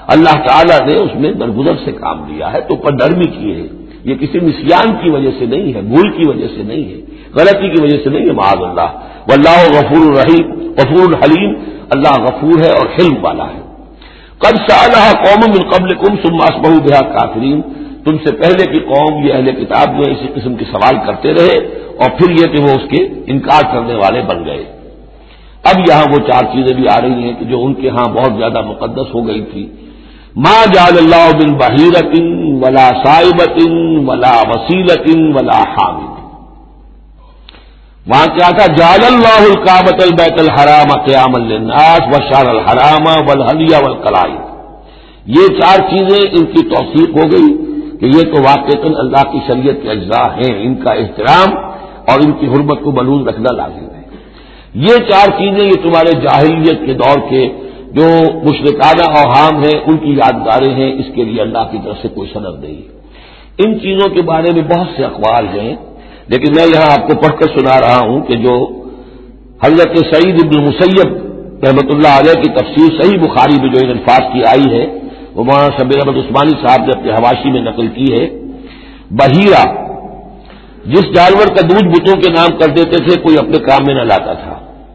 اللہ تعالیٰ نے اس میں درگزر سے کام لیا ہے تو پر ڈر بھی کیے ہیں. یہ کسی نسیان کی وجہ سے نہیں ہے، بھول کی وجہ سے نہیں ہے، غلطی کی وجہ سے نہیں ہے، معاذ اللہ. واللہ غفور الرحیم غفور الحلیم، اللہ غفور ہے اور حلم والا ہے. قد سألها قوم من قبلكم ثم اصبحوا بها كافرين، تم سے پہلے کی قوم یہ اہل کتاب جو اسی قسم کے سوال کرتے رہے اور پھر یہ کہ وہ اس کے انکار کرنے والے بن گئے. اب یہاں وہ چار چیزیں بھی آ رہی ہیں کہ جو ان کے ہاں بہت زیادہ مقدس ہو گئی تھی. ما جعل اللہ من بحیرۃ ولا صائبۃ ولا وسیلۃ ولا حام. وہاں کیا تھا؟ جعل اللہ الکعبۃ البیت الحرام قیاما للناس والشہر الحرام والہدی والقلائد. یہ چار چیزیں ان کی توثیق ہو گئی کہ یہ تو واقعتاً اللہ کی شریعت کے اجزاء ہیں، ان کا احترام اور ان کی حرمت کو بلوز رکھنا لازم ہے. یہ چار چیزیں یہ تمہارے جاہلیت کے دور کے جو مشرکانہ اوہام ہیں ان کی یادگاریں ہیں، اس کے لیے اللہ کی طرف سے کوئی سند نہیں. ان چیزوں کے بارے میں بہت سے اقوال ہیں، لیکن میں یہاں آپ کو پڑھ کر سنا رہا ہوں کہ جو حضرت سعید ابن مسیب رحمۃ اللہ علیہ کی تفسیر صحیح بخاری میں جو ان الفاظ کی آئی ہے وہ مولانا شبیر احمد عثمانی صاحب نے اپنے حواشی میں نقل کی ہے. بحیرہ جس جانور کا دودھ بتوں کے نام کر دیتے تھے کوئی اپنے کام میں نہ لاتا تھا.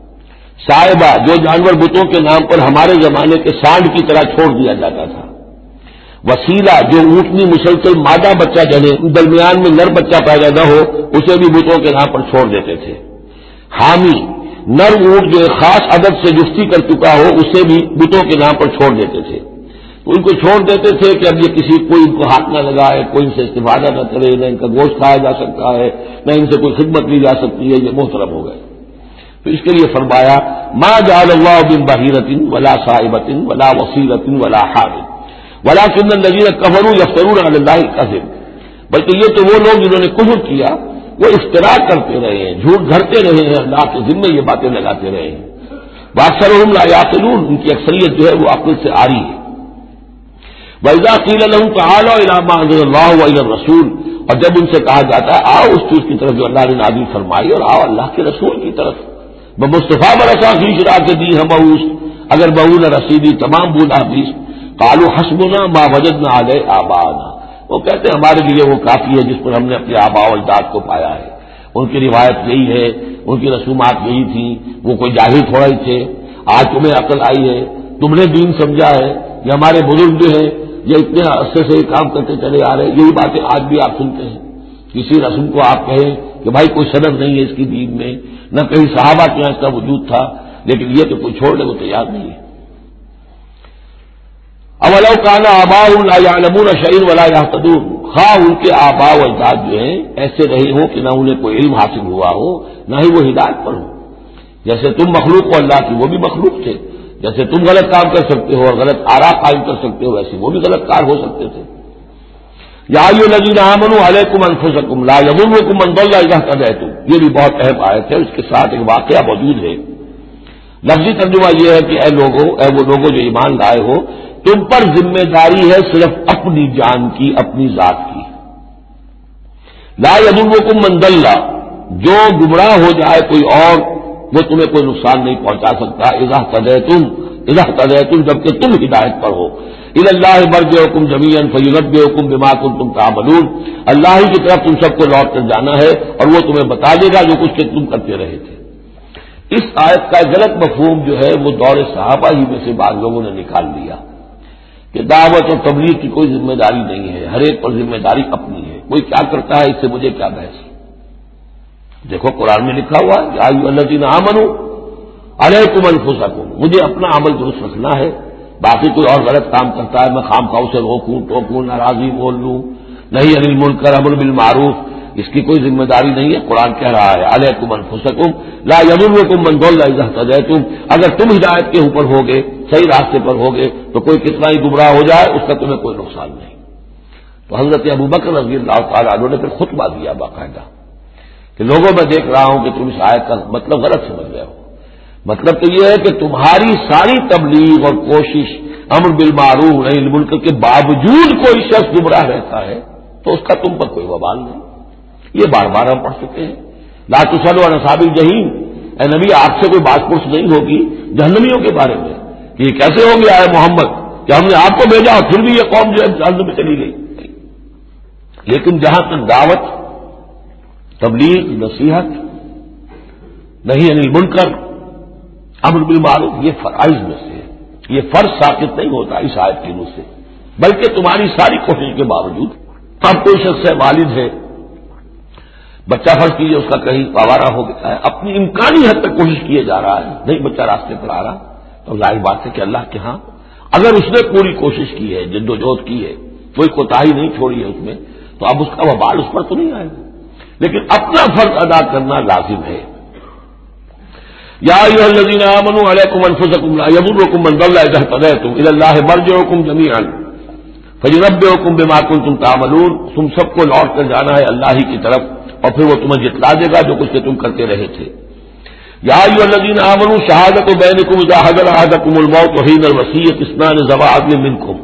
صائبہ جو جانور بتوں کے نام پر ہمارے زمانے کے سانڈ کی طرح چھوڑ دیا جاتا تھا. وسیلہ جو اونٹنی مسلسل مادہ بچہ جنے درمیان میں نر بچہ پیدا نہ ہو اسے بھی بتوں کے نام پر چھوڑ دیتے تھے. حامی نر اونٹ جو ایک خاص عدد سے جفتی کر چکا ہو اسے بھی بتوں کے نام پر چھوڑ دیتے تھے. ان کو چھوڑ دیتے تھے کہ اب یہ کسی کوئی ان کو ہاتھ نہ لگائے، کوئی ان سے استفادہ نہ کرے، نہ ان کا گوشت کھایا جا سکتا ہے، نہ ان سے کوئی خدمت لی جا سکتی ہے، یہ محترم ہو گئے. تو اس کے لیے فرمایا ما جعل اللہ من بحیرۃ ولا صائبۃ ولا وسیلۃ ولا حام ولکن الذین کفروا یفترون علی اللہ الکذب. بلکہ یہ تو وہ لوگ جنہوں نے کفر کیا وہ افتراء کرتے رہے ہیں، جھوٹ گھڑتے رہے ہیں، اللہ کے ذمے یہ باتیں لگاتے رہے ہیں. واکثرهم لا یعقلون، ان کی اکثریت جو ہے وہ عقل سے عاری ہے. وَإِذَا قِيلَ لَهُمْ تَعَالَوْا إِلَىٰ مَا أَنزَلَ اللَّهُ وَإِلَى الرَّسُولِ، اور جب ان سے کہا جاتا ہے آؤ اس چیز کی طرف جو اللہ نے نازل فرمائی اور آؤ اللہ کے رسول کی طرف. بمصطفیٰ برسا فی شراط دی ہموس، اگر بہو نہ رسیدی تمام بود حدیث. قالوا حسبنا ما وجدنا علیہ آباءنا، وہ کہتے ہیں ہمارے لیے وہ کافی ہے جس پر ہم نے اپنے آباء و اجداد کو پایا ہے. ان کی روایت یہی ہے، ان کی رسومات یہی تھیں، وہ کوئی جاہل تھوڑا ہی تھے. آج تمہیں عقل آئی ہے، تم نے دین سمجھا ہے، یہ ہمارے بزرگ جو ہیں یہ اتنے عرصے سے یہ کام کرتے چلے آ رہے ہیں. یہی باتیں آج بھی آپ سنتے ہیں. کسی رسم کو آپ کہیں کہ بھائی کوئی سند نہیں ہے اس کی دین میں، نہ کہیں صحابہ کے یہاں اس کا وجود تھا، لیکن یہ تو کوئی چھوڑنے کو تیار نہیں ہے. اولو کان آباؤہم لا یعلمون شیئا ولا یہتدون، خواہ ان کے آباء و اجداد جو ہیں ایسے رہے ہوں کہ نہ انہیں کوئی علم حاصل ہوا ہو نہ ہی وہ ہدایت پر ہو. جیسے تم مخلوق ہو اللہ کی، وہ بھی مخلوق تھے. جیسے تم غلط کام کر سکتے ہو اور غلط آراء قائم کر سکتے ہو ویسے وہ بھی غلط کار ہو سکتے تھے. یا ایھا الذین آمنوا علیکم انفسکم لا یضرکم من ضل اذا اهتدیتم، یہ بھی بہت اہم آیت ہے. اس کے ساتھ ایک واقعہ موجود ہے. لفظی ترجمہ یہ ہے کہ اے لوگوں، اے وہ لوگوں جو ایمان لائے ہو، تم پر ذمہ داری ہے صرف اپنی جان کی، اپنی ذات کی. لا یضرکم من ضل، جو گمراہ ہو جائے کوئی اور وہ تمہیں کوئی نقصان نہیں پہنچا سکتا. اذا اهتدیتم جبکہ تم ہدایت پر ہو. الی اللہ مرجعکم جمیعا فینبئکم بما کنتم تعملون، اللہ ہی کی طرف تم سب کو لوٹ کر جانا ہے اور وہ تمہیں بتا دے گا جو کچھ تم کرتے رہے تھے. اس آیت کا غلط مفہوم جو ہے وہ دور صحابہ ہی میں سے بعض لوگوں نے نکال لیا کہ دعوت اور تبلیغ کی کوئی ذمہ داری نہیں ہے، ہر ایک پر ذمہ داری اپنی ہے. کوئی کیا کرتا ہے اس سے مجھے کیا بحث. دیکھو قرآن میں لکھا ہوا ہے یا ایھا الذین آمنوا علیکم انفسکم، مجھے اپنا عمل درست رکھنا ہے. باقی کوئی اور غلط کام کرتا ہے میں خام خواہ سے روکوں ٹوکوں ناراضی بول لوں، نہیں عن المنکر امر بالمعروف، اس کی کوئی ذمہ داری نہیں ہے. قرآن کہہ رہا ہے علیکم انفسکم لا یضرکم من ضل اذا اهتدیتم، اگر تم ہدایت کے اوپر ہوگے، صحیح راستے پر ہوگے تو کوئی کتنا ہی گمراہ ہو جائے اس کا تمہیں کوئی نقصان نہیں. تو حضرت ابوبکر رضی اللہ تعالیٰ عنہ نے پھر خطبہ دیا باقاعدہ کہ لوگوں میں دیکھ رہا ہوں کہ تم اس آیت کا مطلب غلط سمجھ رہے ہو. مطلب تو یہ ہے کہ تمہاری ساری تبلیغ اور کوشش امر بالمعروف نہی عن المنکر کے باوجود کوئی شخص گمراہ رہتا ہے تو اس کا تم پر کوئی وبال نہیں. یہ بار بار ہم پڑھ چکے ہیں. لا تسألوا عن اصحاب الجحیم، اے نبی آپ سے کوئی بات پرس نہیں ہوگی جہنمیوں کے بارے میں کہ یہ کیسے ہو گیا ہے محمد کہ ہم نے آپ کو بھیجا اور پھر بھی یہ قوم جو ہے جہنم میں چلی گئی. لیکن جہاں تک دعوت، تبلیغ، نصیحت، نہی عن المنکر، امر بالمعروف، یہ فرائض میں سے ہے. یہ فرض ثابت نہیں ہوتا اس آیت کی روح سے، بلکہ تمہاری ساری کوشش کے باوجود. اب کوئی شخص ہے، والد ہے، بچہ فرض کیجیے اس کا کہیں آوارہ ہو گیا ہے، اپنی امکانی حد تک کوشش کیے جا رہا ہے، نہیں بچہ راستے پر آ رہا، تو ظاہر بات ہے کہ اللہ کے ہاں اگر اس نے پوری کوشش کی ہے، جد و جہد کی ہے، کوئی کوتاہی نہیں چھوڑی ہے اس میں، تو اب اس کا وبال اس پر تو نہیں آئے گا. لیکن اپنا فرض ادا کرنا لازم ہے. یا ایھا الذین آمنوا علیکم انفسکم لا یضرکم من ضل اذا اهتدیتم الی اللہ مرجعکم جمیعا فینبئکم بما کنتم تعملون. تم سب کو لوٹ کر جانا ہے اللہ ہی کی طرف، اور پھر وہ تمہیں جتلا دے گا جو کچھ کہ تم کرتے رہے تھے. یا ایھا الذین آمنوا شہادۃ بینکم اذا حضر احدکم الموت حین الوصیۃ اثنان ذوی عدل منکم.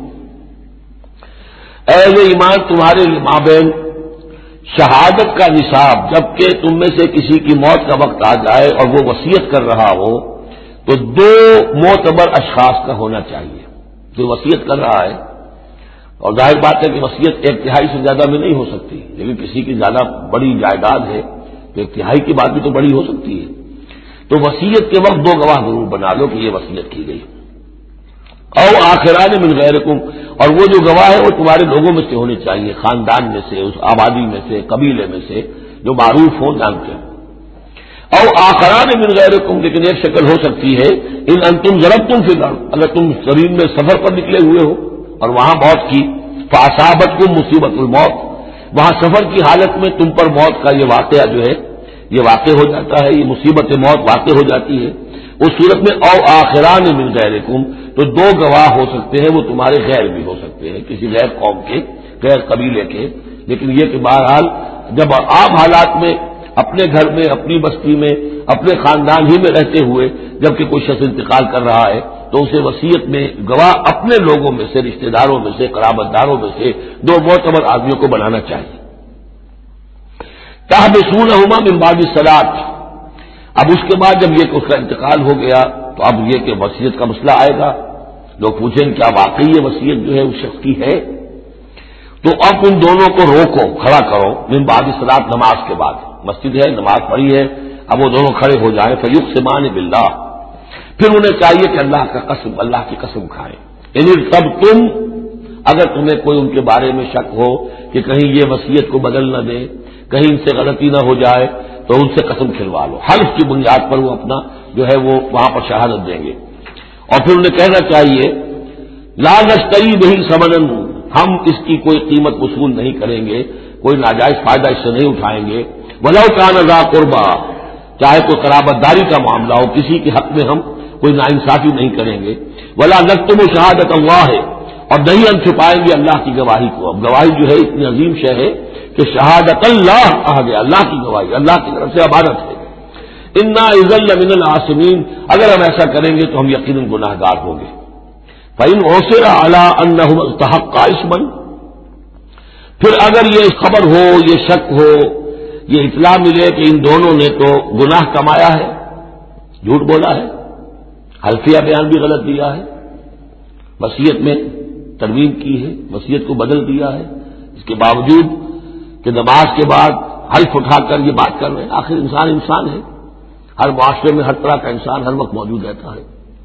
اہل ایمان، تمہارے مابین شہادت کا نصاب، جبکہ تم میں سے کسی کی موت کا وقت آ جائے اور وہ وصیت کر رہا ہو، تو دو معتبر اشخاص کا ہونا چاہیے. جو وصیت کر رہا ہے، اور ظاہر بات ہے کہ وصیت ایک تہائی سے زیادہ میں نہیں ہو سکتی، لیکن کسی کی زیادہ بڑی جائیداد ہے تو ایک تہائی کی بات بھی تو بڑی ہو سکتی ہے. تو وصیت کے وقت دو گواہ ضرور بنا لو کہ یہ وصیت کی گئی. او آخران من غیرکم، اور وہ جو گواہ ہے وہ تمہارے لوگوں میں سے ہونے چاہیے، خاندان میں سے، اس آبادی میں سے، قبیلے میں سے، جو معروف ہوں، جانتے ہیں. او آخران من غیرکم، لیکن ایک شکل ہو سکتی ہے ان انتم ضربتم فی الارض، اگر تم زمین میں سفر پر نکلے ہوئے ہو اور وہاں موت کی، فاصابتکم مصیبت الموت، وہاں سفر کی حالت میں تم پر موت کا یہ واقعہ جو ہے یہ واقع ہو جاتا ہے، یہ مصیبت موت واقع ہو جاتی ہے. اس صورت میں او آخران من غیرکم، تو دو گواہ ہو سکتے ہیں، وہ تمہارے غیر بھی ہو سکتے ہیں، کسی غیر قوم کے، غیر قبیلے کے. لیکن یہ کہ بہرحال جب عام حالات میں اپنے گھر میں، اپنی بستی میں، اپنے خاندان ہی میں رہتے ہوئے جبکہ کوئی شخص انتقال کر رہا ہے، تو اسے وصیت میں گواہ اپنے لوگوں میں سے، رشتہ داروں میں سے، قرابت داروں میں سے دو معتبر آدمیوں کو بنانا چاہیے. تحبسونہما من بعد الصلاۃ، اب اس کے بعد جب یہ کہ اس کا انتقال ہو گیا تو اب یہ کہ وصیت کا مسئلہ آئے گا. لوگ پوچھیں کیا واقعی یہ وصیت جو ہے اس شخص کی ہے؟ تو اب ان دونوں کو روکو، کھڑا کرو، من بعد الصلاۃ، نماز کے بعد. مسجد ہے، نماز پڑھی ہے، اب وہ دونوں کھڑے ہو جائیں. فیقسمان باللہ، پھر انہیں چاہیے کہ اللہ کا قسم، اللہ کی قسم کھائیں. یعنی تب تم، اگر تمہیں کوئی ان کے بارے میں شک ہو کہ کہیں یہ وصیت کو بدل نہ دیں، کہیں ان سے غلطی نہ ہو جائے، تو ان سے قسم کھلوا لو. حلف کی بنیاد پر وہ اپنا جو ہے وہ وہاں پر شہادت دیں گے. اور پھر انہیں کہنا چاہیے لا نشتری بہ ثمنا، ہم اس کی کوئی قیمت وصول نہیں کریں گے، کوئی ناجائز فائدہ اس سے نہیں اٹھائیں گے. ولو کان ذا قربا، چاہے کوئی قرابت داری کا معاملہ ہو، کسی کے حق میں ہم کوئی ناانصافی نہیں کریں گے. ولا نکتم شہادت اللہ، اور نہیں ہم چھپائیں گے اللہ کی گواہی کو. اب گواہی جو ہے اتنی عظیم شے ہے کہ شہادت اللہ کہا گیا، اللہ کی گواہی، اللہ کی طرف سے عبادت ہے. انا اذا لمن العاصمین، اگر ہم ایسا کریں گے تو ہم یقیناً گناہ گار ہوں گے. فإن عثر على انهم استحقا اسما، پھر اگر یہ خبر ہو، یہ شک ہو، یہ اطلاع ملے کہ ان دونوں نے تو گناہ کمایا ہے، جھوٹ بولا ہے، حلفیہ بیان بھی غلط دیا ہے، وصیت میں ترمیم کی ہے، وصیت کو بدل دیا ہے، اس کے باوجود کہ نماز کے بعد حلف اٹھا کر یہ بات کر رہے ہیں. آخر انسان ہے، ہر معاشرے میں ہر طرح کا انسان ہر وقت موجود رہتا ہے.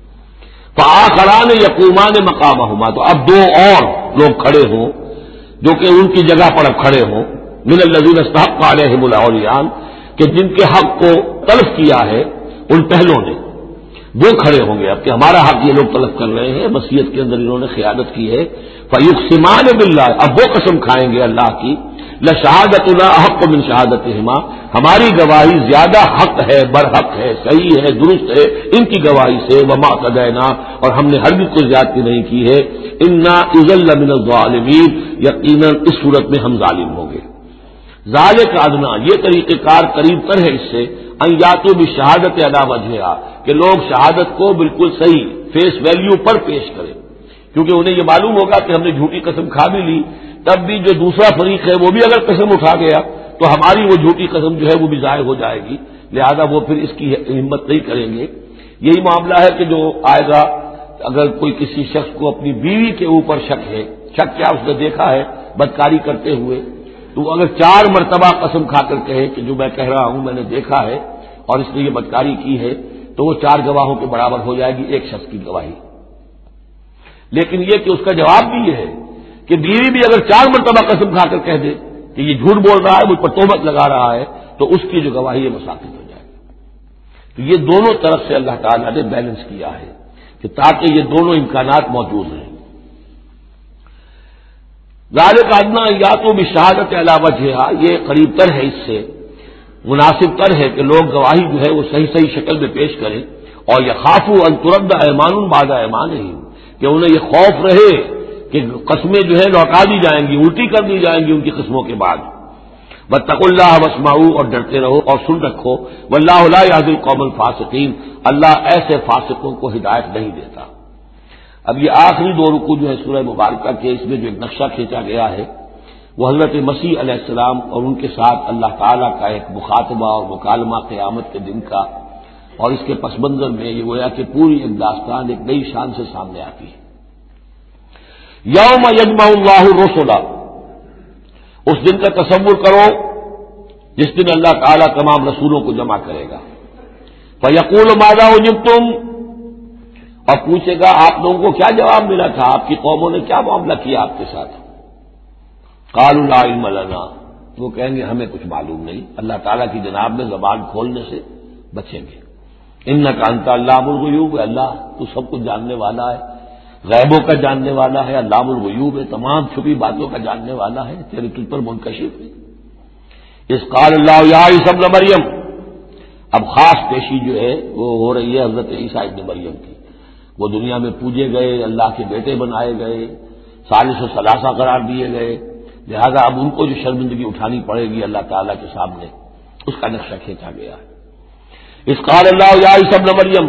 فآخران یقومان مقامہما، تو اب دو اور لوگ کھڑے ہوں جو کہ ان کی جگہ پر اب کھڑے ہوں، من الذین استحق علیہم الاولیان، کہ جن کے حق کو تلف کیا ہے ان پہلوں نے، وہ کھڑے ہوں گے اب کہ ہمارا حق یہ لوگ تلف کر رہے ہیں، وصیت کے اندر انہوں نے خیانت کی ہے. فیقسمان باللہ، اب وہ قسم کھائیں گے اللہ کی، لشہادتنا احق من شہادتہما، ہماری گواہی زیادہ حق ہے، برحق ہے، صحیح ہے، درست ہے ان کی گواہی سے. وما اعتدینا، اور ہم نے ہرگز کوئی زیادتی نہیں کی ہے. انا اذا لمن الظالمین، یقیناً اس صورت میں ہم ظالم ہوں گے. ذالک ادنا، یہ طریقہ کار قریب تر ہے اس سے، ان یاتوا بالشہادۃ علی وجہہا، کہ لوگ شہادت کو بالکل صحیح فیس ویلیو پر پیش کریں، کیونکہ انہیں یہ معلوم ہوگا کہ ہم نے جھوٹی قسم کھا بھی لی، تب بھی جو دوسرا فریق ہے وہ بھی اگر قسم اٹھا گیا تو ہماری وہ جھوٹی قسم جو ہے وہ بھی ضائع ہو جائے گی، لہذا وہ پھر اس کی ہمت نہیں کریں گے. یہی معاملہ ہے کہ جو آئے گا اگر کوئی کسی شخص کو اپنی بیوی کے اوپر شک ہے، شک کیا اس نے دیکھا ہے بدکاری کرتے ہوئے، تو اگر 4 مرتبہ قسم کھا کر کہے کہ جو میں کہہ رہا ہوں میں نے دیکھا ہے اور اس نے یہ بدکاری کی ہے، تو وہ 4 گواہوں کے برابر ہو جائے گی ایک شخص کی گواہی۔ لیکن یہ کہ اس کا جواب بھی یہ ہے کہ بیوی بھی اگر 4 مرتبہ قسم کھا کر کہہ دے کہ یہ جھوٹ بول رہا ہے، مجھ پر تہمت لگا رہا ہے، تو اس کی جو گواہی ہے وہ ثابت ہو جائے گی۔ تو یہ دونوں طرف سے اللہ تعالیٰ نے بیلنس کیا ہے کہ تاکہ یہ دونوں امکانات موجود رہیں۔ ذالک ادنیٰ یا تو بشہادت علی وجہہا، یہ قریب تر ہے، اس سے مناسب تر ہے کہ لوگ گواہی جو ہے وہ صحیح صحیح شکل میں پیش کریں، اور یخافوا ان ترد ایمان بعد ایمانہم، کہ انہیں یہ خوف رہے کہ قسمیں جو ہے لوٹا دی جائیں گی، الٹی کر دی جائیں گی ان کی قسموں کے بعد۔ واتقوا اللہ واسمعوا، اور ڈرتے رہو اور سن رکھو، واللہ لا یہدی القوم الفاسقین، اللہ ایسے فاسقوں کو ہدایت نہیں دیتا۔ اب یہ آخری 2 رکوع جو ہے سورہ مبارکہ کے، اس میں جو ایک نقشہ کھینچا گیا ہے وہ حضرت مسیح علیہ السلام اور ان کے ساتھ اللہ تعالیٰ کا ایک مخاطبہ اور مکالمہ قیامت کے دن کا، اور اس کے پس منظر میں یہ گویا کہ پوری ایک داستان ایک نئی شان سے سامنے آتی ہے۔ یوم یجمع اللہ الرسل، اس دن کا تصور کرو جس دن اللہ تعالیٰ تمام رسولوں کو جمع کرے گا۔ فیقول ماذا اجبتم، اور پوچھے گا آپ لوگوں کو کیا جواب ملا تھا، آپ کی قوموں نے کیا معاملہ کیا آپ کے ساتھ۔ قالوا لا علم لنا، وہ کہیں گے ہمیں کچھ معلوم نہیں، اللہ تعالیٰ کی جناب میں زبان کھولنے سے بچیں گے۔ انک انت علام الغیوب، اللہ تو سب کچھ جاننے والا ہے، غیبوں کا جاننے والا ہے، علام الغیوب ہے، تمام چھپی باتوں کا جاننے والا ہے، تیرے تجھ پر منکشف ہے۔ اس قال اللہ یا عیسی ابن مریم، اب خاص پیشی جو ہے وہ ہو رہی ہے حضرت عیسیٰ ابن مریم کی۔ وہ دنیا میں پوجے گئے، اللہ کے بیٹے بنائے گئے، ثالث و ثلاثہ قرار دیے گئے، لہذا اب ان کو جو شرمندگی اٹھانی پڑے گی اللہ تعالیٰ کے سامنے، اس کا نقشہ کھینچا گیا ہے۔ اس قال اللہ یا عیسی ابن مریم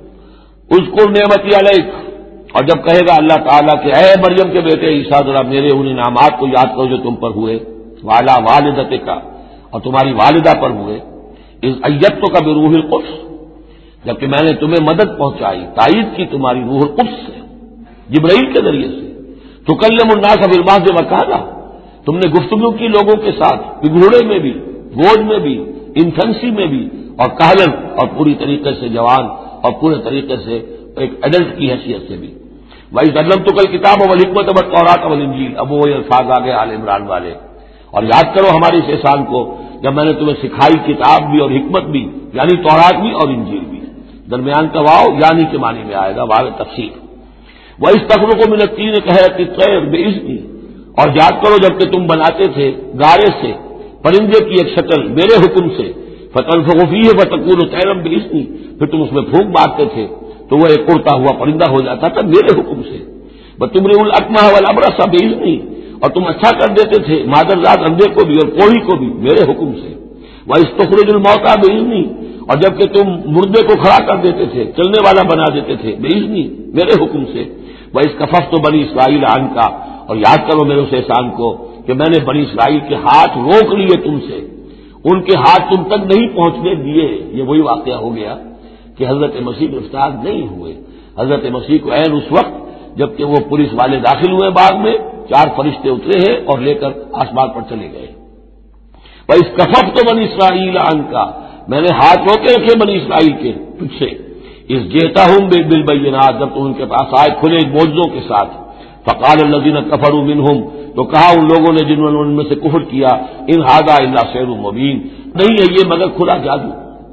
اذکر نعمتی علیک، اور جب کہے گا اللہ تعالیٰ کہ اے مریم کے بیٹے عیسیٰ ذرا میرے ان انعامات کو یاد کرو جو تم پر ہوئے، وعلی والدتک، اور تمہاری والدہ پر ہوئے، اذ ایدتک بروح القدس، جبکہ میں نے تمہیں مدد پہنچائی، تائید کی تمہاری روح القدس سے، جبرائیل کے ذریعے سے، تکلم الناس بالمہد وکہلا، تم نے گفتگو کی لوگوں کے ساتھ، بگھوڑے میں بھی، گود میں بھی، انفنسی میں بھی، اور کہلن، اور پوری طریقے سے جوان اور پورے طریقے سے ایک ایڈلٹ کی حیثیت سے بھی۔ وَإِذْ عَلَّمْتُكَ الْكِتَابَ وَالْحِكْمَةَ وَالتَّوْرَاةَ وَالْإِنْجِيلَ، اب وہ الفاظ آگے آل عمران والے، اور یاد کرو ہمارے اس احسان کو جب میں نے تمہیں سکھائی کتاب بھی اور حکمت بھی، یعنی تورات بھی اور انجیل بھی، درمیان کا واو یعنی کے معنی میں آئے گا، واو تفسیر۔ وَإِذْ تَخْلُقُ مِنَ الطِّينِ كَهَيْئَةِ الطَّيْرِ بِإِذْنِي، اور یاد کرو جب کہ تم بناتے تھے گارے سے پرندے کی ایک شکل میرے حکم سے، فَتَنفُخُ فِيهِ فَتَكُونُ طَيْرًا بِإِذْنِي، پھر تم اس میں پھونک مارتے تھے تو وہ ایک اڑتا ہوا پرندہ ہو جاتا تھا میرے حکم سے۔ وَتُبْرِئُ الْأَكْمَحَ وَالْأَبْرَصَ بِإِذْنِي، اور تم اچھا کر دیتے تھے مادرزاد اندھے کو بھی اور کوڑھی کو بھی میرے حکم سے۔ وَإِذْ تُخْرِجُ الْمَوْتَىٰ بِإِذْنِي، اور جبکہ تم مردے کو کھڑا کر دیتے تھے، چلنے والا بنا دیتے تھے، بِإِذْنِي، میرے حکم سے۔ وَإِذْ كَفَفْتُ بَنِي إِسْرَائِيلَ عَنْكَ، اور یاد کرو میرے اس احسان کو کہ میں نے بنی اسرائیل کے ہاتھ روک لیے تم سے، ان کے ہاتھ تم تک نہیں پہنچنے دیے۔ یہ وہی واقعہ ہو گیا کہ حضرت مسیح گرفتار نہیں ہوئے، حضرت مسیح کو عین اس وقت جبکہ وہ پولیس والے داخل ہوئے باغ میں، 4 فرشتے اترے ہیں اور لے کر آسمان پر چلے گئے۔ وَإِذْ كَفَفْتُ بَنِي إِسْرَائِيلَ عَنْكَ، میں نے ہاتھ روکے رکھے بنی اسرائیل کے تجھ سے، اِذْ جِئْتَهُم بِالْبَيِّنَاتِ، جب تم ان کے پاس آئے کھلے معجزوں کے ساتھ۔ فَقَالَ الَّذِينَ كَفَرُوا مِنْهُمْ، تو کہا ان لوگوں نے جنہوں نے ان میں سے کفر کیا، إِنْ هَٰذَا إِلَّا سِحْرٌ مُّبِينٌ، نہیں ہے یہ مگر کھلا جادو۔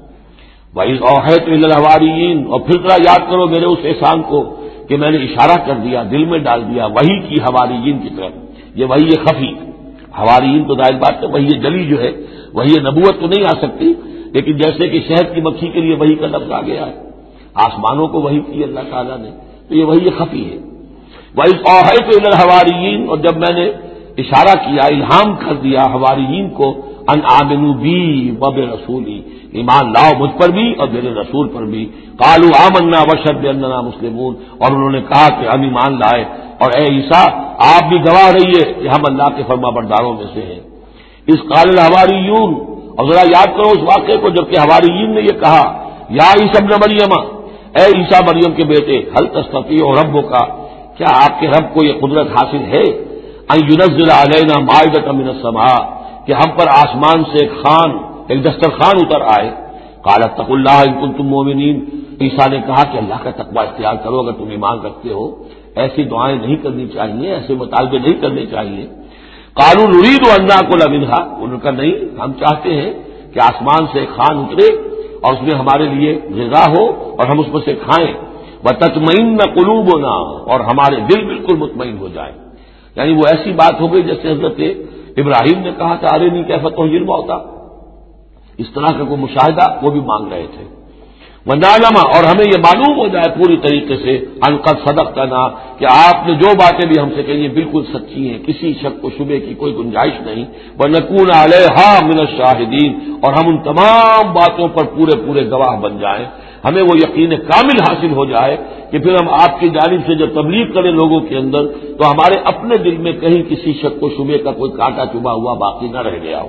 وَإِذْ أَوْحَيْتُ إِلَى الْحَوَارِيِّينَ، اور پھر ذرا یاد کرو میرے اس احسان کو کہ میں نے اشارہ کر دیا، دل میں ڈال دیا وحی کی حواریین کی طرف۔ یہ وحی خفی، حواریین تو ظاہر بات ہے وحی جلی جو ہے، وحی نبوت تو نہیں آ سکتی، لیکن جیسے کہ شہد کی مکھی کے لیے وحی کا لفظ آ گیا ہے، آسمانوں کو وحی کی اللہ تعالیٰ نے، تو یہ وحی خفی ہے۔ وَإِذْ أَوْحَيْتُ إِلَى الْحَوَارِيِّينَ، اور جب میں نے اشارہ کیا، الہام کر دیا حواریین کو، ان آمنوا بی وبرسولی، ایمان لاؤ مجھ پر بھی اور میرے رسول پر بھی۔ قالوا آمنا واشهد بأننا مسلمون، اور انہوں نے کہا کہ ہم ایمان لائے، اور اے عیسیٰ آپ بھی گواہ رہیے کہ ہم اللہ کے فرما برداروں میں سے ہیں۔ اس قال الحواریون، اور ذرا یاد کرو اس واقعے کو جبکہ حواریین نے یہ کہا، یا عیسی ابن مریم، اے عیسیٰ مریم کے بیٹے، حل تستطیع ربک، کیا آپ کے رب کو یہ قدرت حاصل ہے ان ينزل علینا مائدۃ من السماء، کہ ہم پر آسمان سے ایک دسترخوان اتر آئے؟ قال اتقوا اللہ ان کنتم مؤمنین، عیسیٰ نے کہا کہ اللہ کا تقوی اختیار کرو اگر تم ایمان رکھتے ہو، ایسی دعائیں نہیں کرنی چاہیے، ایسے مطالبے نہیں کرنے چاہیے۔ قالوا نريد ان ناكل منها، انہوں نے کہا نہیں، ہم چاہتے ہیں کہ آسمان سے ایک خوان اترے اور اس میں ہمارے لیے غذا ہو اور ہم اس میں سے کھائیں، وتطمئن قلوبنا، اور ہمارے دل بالکل مطمئن ہو جائیں۔ یعنی وہ ایسی بات ہو گئی جیسے حضرت ابراہیم نے کہا تھا ارنی کیف تحیی الموتیٰ، اس طرح کا کوئی مشاہدہ وہ بھی مانگ رہے تھے۔ ونعلم، اور ہمیں یہ معلوم ہو جائے پوری طریقے سے ان قد صدقتنا، کہ آپ نے جو باتیں بھی ہم سے کہی ہیں بالکل سچی ہیں، کسی شک و شبے کی کوئی گنجائش نہیں۔ ونکون علیہا من الشاہدین، اور ہم ان تمام باتوں پر پورے گواہ بن جائیں، ہمیں وہ یقین کامل حاصل ہو جائے کہ پھر ہم آپ کی جانب سے جب تبلیغ کریں لوگوں کے اندر تو ہمارے اپنے دل میں کہیں کسی شک و شبے کا کوئی کانٹا چبھا ہوا باقی نہ رہ گیا ہو۔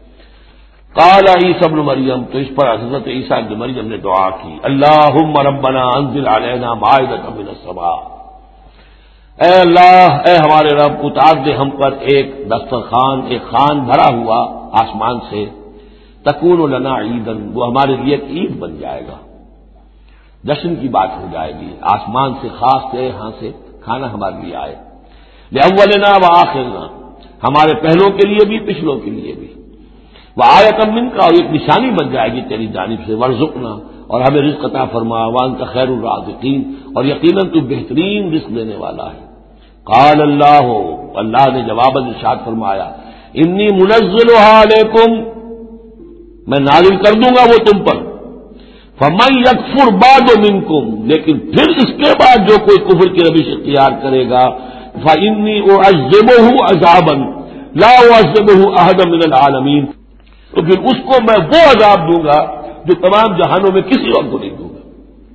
قال عیسی ابن مریم، تو اس پر حضرت عیسیٰ ابن مریم نے دعا کی، اللہم ربنا انزل علینا مائدۃ من السماء، اے اللہ، اے ہمارے رب، اتار دے ہم پر ایک دسترخوان، ایک خوان بھرا ہوا آسمان سے، تکون لنا عیدن، وہ ہمارے لیے ایک عید بن جائے گا، جشن کی بات ہو جائے گی، آسمان سے خاص سے یہاں سے کھانا ہمارے لیے آئے، لأولنا وآخرنا، ہمارے پہلوں کے لیے بھی پچھلوں کے لیے بھی، وآیۃ منک، اور ایک نشانی بن جائے گی تیری جانب سے، وارزقنا، اور ہمیں رزق عطا فرما، وانت خیر الرازقین، اور یقیناً تو بہترین رزق دینے والا ہے۔ قال اللہ، اللہ نے جواباً ارشاد فرمایا، انی منزلها علیکم، میں نازل کر دوں گا وہ تم پر، فمن یکفر بعد منکم، لیکن پھر اس کے بعد جو کوئی کفر کی روش اختیار کرے گا، فانی اعذبہ عذابا لا اعذبہ احدا من العالمین، تو پھر اس کو میں وہ عذاب دوں گا جو تمام جہانوں میں کسی اور کو نہیں دوں گا۔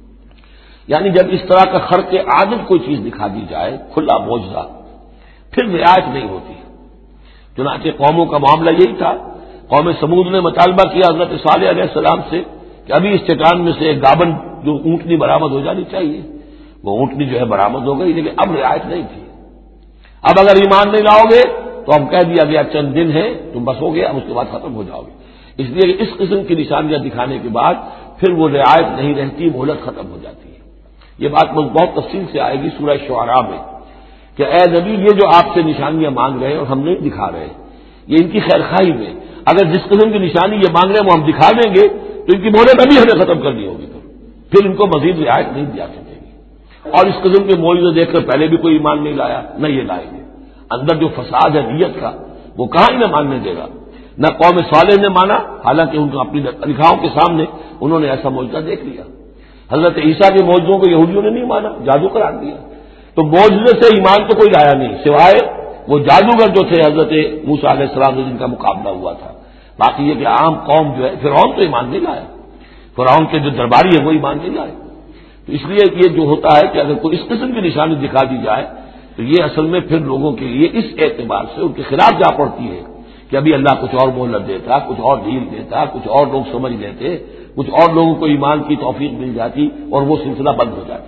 یعنی جب اس طرح کا خرق عادت کوئی چیز دکھا دی جائے، کھلا معجزہ، پھر رعایت نہیں ہوتی۔ چنانچہ قوموں کا معاملہ یہی تھا، قوم سمود نے مطالبہ کیا حضرت صالح علیہ السلام سے کہ ابھی اس چٹان میں سے ایک گابن جو اونٹنی برآمد ہو جانی چاہیے، وہ اونٹنی جو ہے برآمد ہو گئی، لیکن اب رعایت نہیں تھی۔ اب اگر ایمان نہیں لاؤ گے تو ہم کہہ دیا گیا چند دن ہے، تم بس ہو گیا، اب اس کے بعد ختم ہو جاؤ گے۔ اس لیے کہ اس قسم کی نشانیاں دکھانے کے بعد پھر وہ رعایت نہیں رہتی، مہلت ختم ہو جاتی ہے۔ یہ بات بہت تفصیل سے آئے گی سورہ شعراء میں کہ اے نبی، یہ جو آپ سے نشانیاں مانگ رہے ہیں اور ہم نہیں دکھا رہے، یہ ان کی خیر خواہی میں، اگر جس قسم کی نشانی یہ مانگ رہے ہیں وہ ہم دکھا دیں گے تو ان کی مہلت ابھی ہمیں ختم کرنی ہوگی، پھر ان کو مزید رعایت نہیں دیا سکے گی۔ اور اس قسم کے معجزے دیکھ کر پہلے بھی کوئی ایمان نہیں لایا، نہ یہ لائیں گے۔ اندر جو فساد ہے نیت کا، وہ کہاں انہیں ماننے دے گا۔ نہ قوم صالح نے مانا، حالانکہ ان کو اپنی نگاہوں کے سامنے انہوں نے ایسا معجزہ دیکھ لیا۔ حضرت عیسیٰ کے معجزوں کو یہودیوں نے نہیں مانا، جادو قرار دیا۔ تو معجزے سے ایمان تو کوئی لایا نہیں، سوائے وہ جادوگر جو تھے حضرت موسیٰ علیہ السلام سے جن کا مقابلہ ہوا تھا۔ باقی یہ کہ عام قوم جو ہے، فرعون تو ایمان نہیں لایا، فرعون کے جو درباری ہے وہ ایمان نہیں لائے۔ تو اس لیے یہ جو ہوتا ہے کہ اگر کوئی اس قسم کی نشانی دکھا دی جائے تو یہ اصل میں پھر لوگوں کے لیے اس اعتبار سے ان کے خلاف جا پڑتی ہے کہ ابھی اللہ کچھ اور مہلت دیتا، کچھ اور ڈھیل دیتا، کچھ اور لوگ سمجھ لیتے، کچھ اور لوگوں کو ایمان کی توفیق مل جاتی اور وہ سلسلہ بند ہو جاتا۔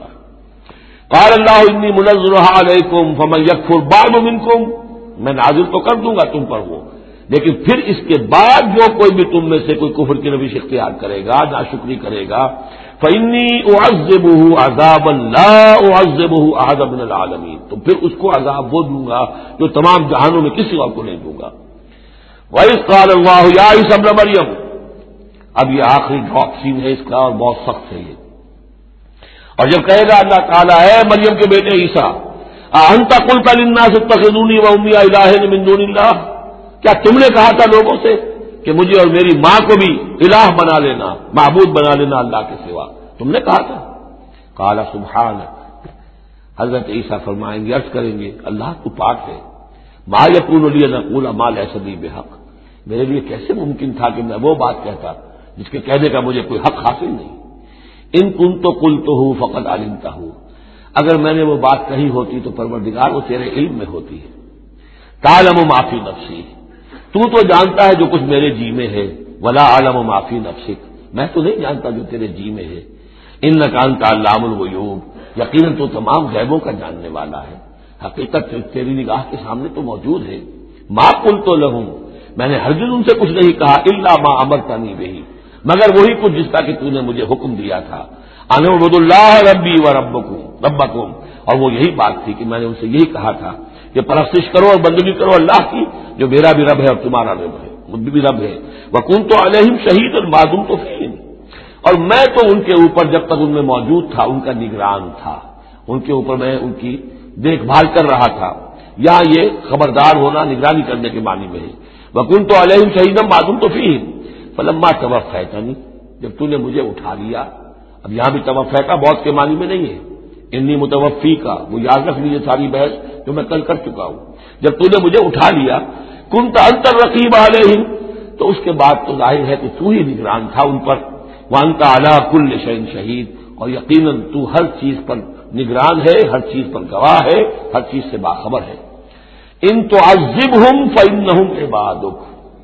قال اللہ انی منزلها علیکم فمن یکفر بعد منکم، میں نازل تو کر دوں گا تم پر وہ، لیکن پھر اس کے بعد جو کوئی بھی تم میں سے کوئی کفر کی روش اختیار کرے گا، ناشکری کرے گا، فإنی اعذبہ عذابا لا اعذبہ احدا من العالمین، تو پھر اس کو عذاب وہ دوں گا جو تمام جہانوں میں کسی اور کو نہیں دوں گا۔ وَإِذْ قَالَ اللَّهُ يَا عِيسَى ابْنَ مَرْيَمَ، اب یہ آخری ڈراپ سین ہے اس کا اور بہت سخت ہے یہ۔ اور جب کہے گا اللہ تعالیٰ، اے مریم کے بیٹے عیسیٰ، أَأَنْتَ قُلْتَ لِلنَّاسِ اتَّخِذُونِي وَأُمِّيَ إِلَٰهَيْنِ مِن دُونِ اللَّهِ، کیا تم نے کہا تھا لوگوں سے کہ مجھے اور میری ماں کو بھی الہ بنا لینا، معبود بنا لینا اللہ کے سوا، تم نے کہا تھا؟ قال سبحانک، حضرت عیسیٰ فرمائیں گے، عرض کریں گے، اللہ تو پاک ہے، ما یکون لی ان اقول ما لیس لی بحق، میرے لیے کیسے ممکن تھا کہ میں وہ بات کہتا جس کے کہنے کا مجھے کوئی حق حاصل نہیں۔ ان کنت قلتہ فقد علمتہ، اگر میں نے وہ بات کہی ہوتی تو پروردگار وہ تیرے علم میں ہوتی ہے۔ تعلم ما فی نفسی، تو جانتا ہے جو کچھ میرے جی میں ہے، ولا اعلم ما فی نفسک، میں تو نہیں جانتا جو تیرے جی میں ہے۔ انک انت علام الغیوب، یقیناً تو تمام غیبوں کا جاننے والا ہے، حقیقت تیری نگاہ کے سامنے تو موجود ہے۔ ما قلت لہم، میں نے ہرگز ان سے کچھ نہیں کہا، الا ما امرتنی بہ، مگر وہی کچھ جس کا کہ تو نے مجھے حکم دیا تھا، ان اعبدوا اللہ ربی و ربکم، اور وہ یہی بات تھی کہ میں نے ان سے یہی کہا تھا کہ پرستش کرو اور بندگی کرو اللہ کی، جو میرا بھی رب ہے اور تمہارا رب ہے، مجھ بھی رب ہے۔ وکنت علیہم شہیدا ما دمت فیہم، اور میں تو ان کے اوپر جب تک ان میں موجود تھا ان کا نگران تھا، ان کے اوپر میں ان کی دیکھ بھال کر رہا تھا۔ یہاں یہ خبردار ہونا نگرانی کرنے کے معنی میں ہے۔ وکنت علیہم شہیدا ما دمت فیہم فلما توفیتنی، جب تو نے مجھے اٹھا لیا، اب یہاں بھی توفیتا موت کے معنی میں نہیں ہے، انی متوفی کا، وہ یاد رکھ لیجیے ساری بحث جو میں کل کر چکا ہوں۔ جب تو نے مجھے اٹھا لیا، کنت انت الرقیب علیہم، تو اس کے بعد تو ظاہر ہے کہ تو ہی نگران تھا ان پر، وانت علی کل شیء شہید، اور یقیناً تو ہر چیز پر نگران ہے، ہر چیز پر گواہ ہے، ہر چیز سے باخبر ہے۔ ان تعذبہم فانہم عبادک،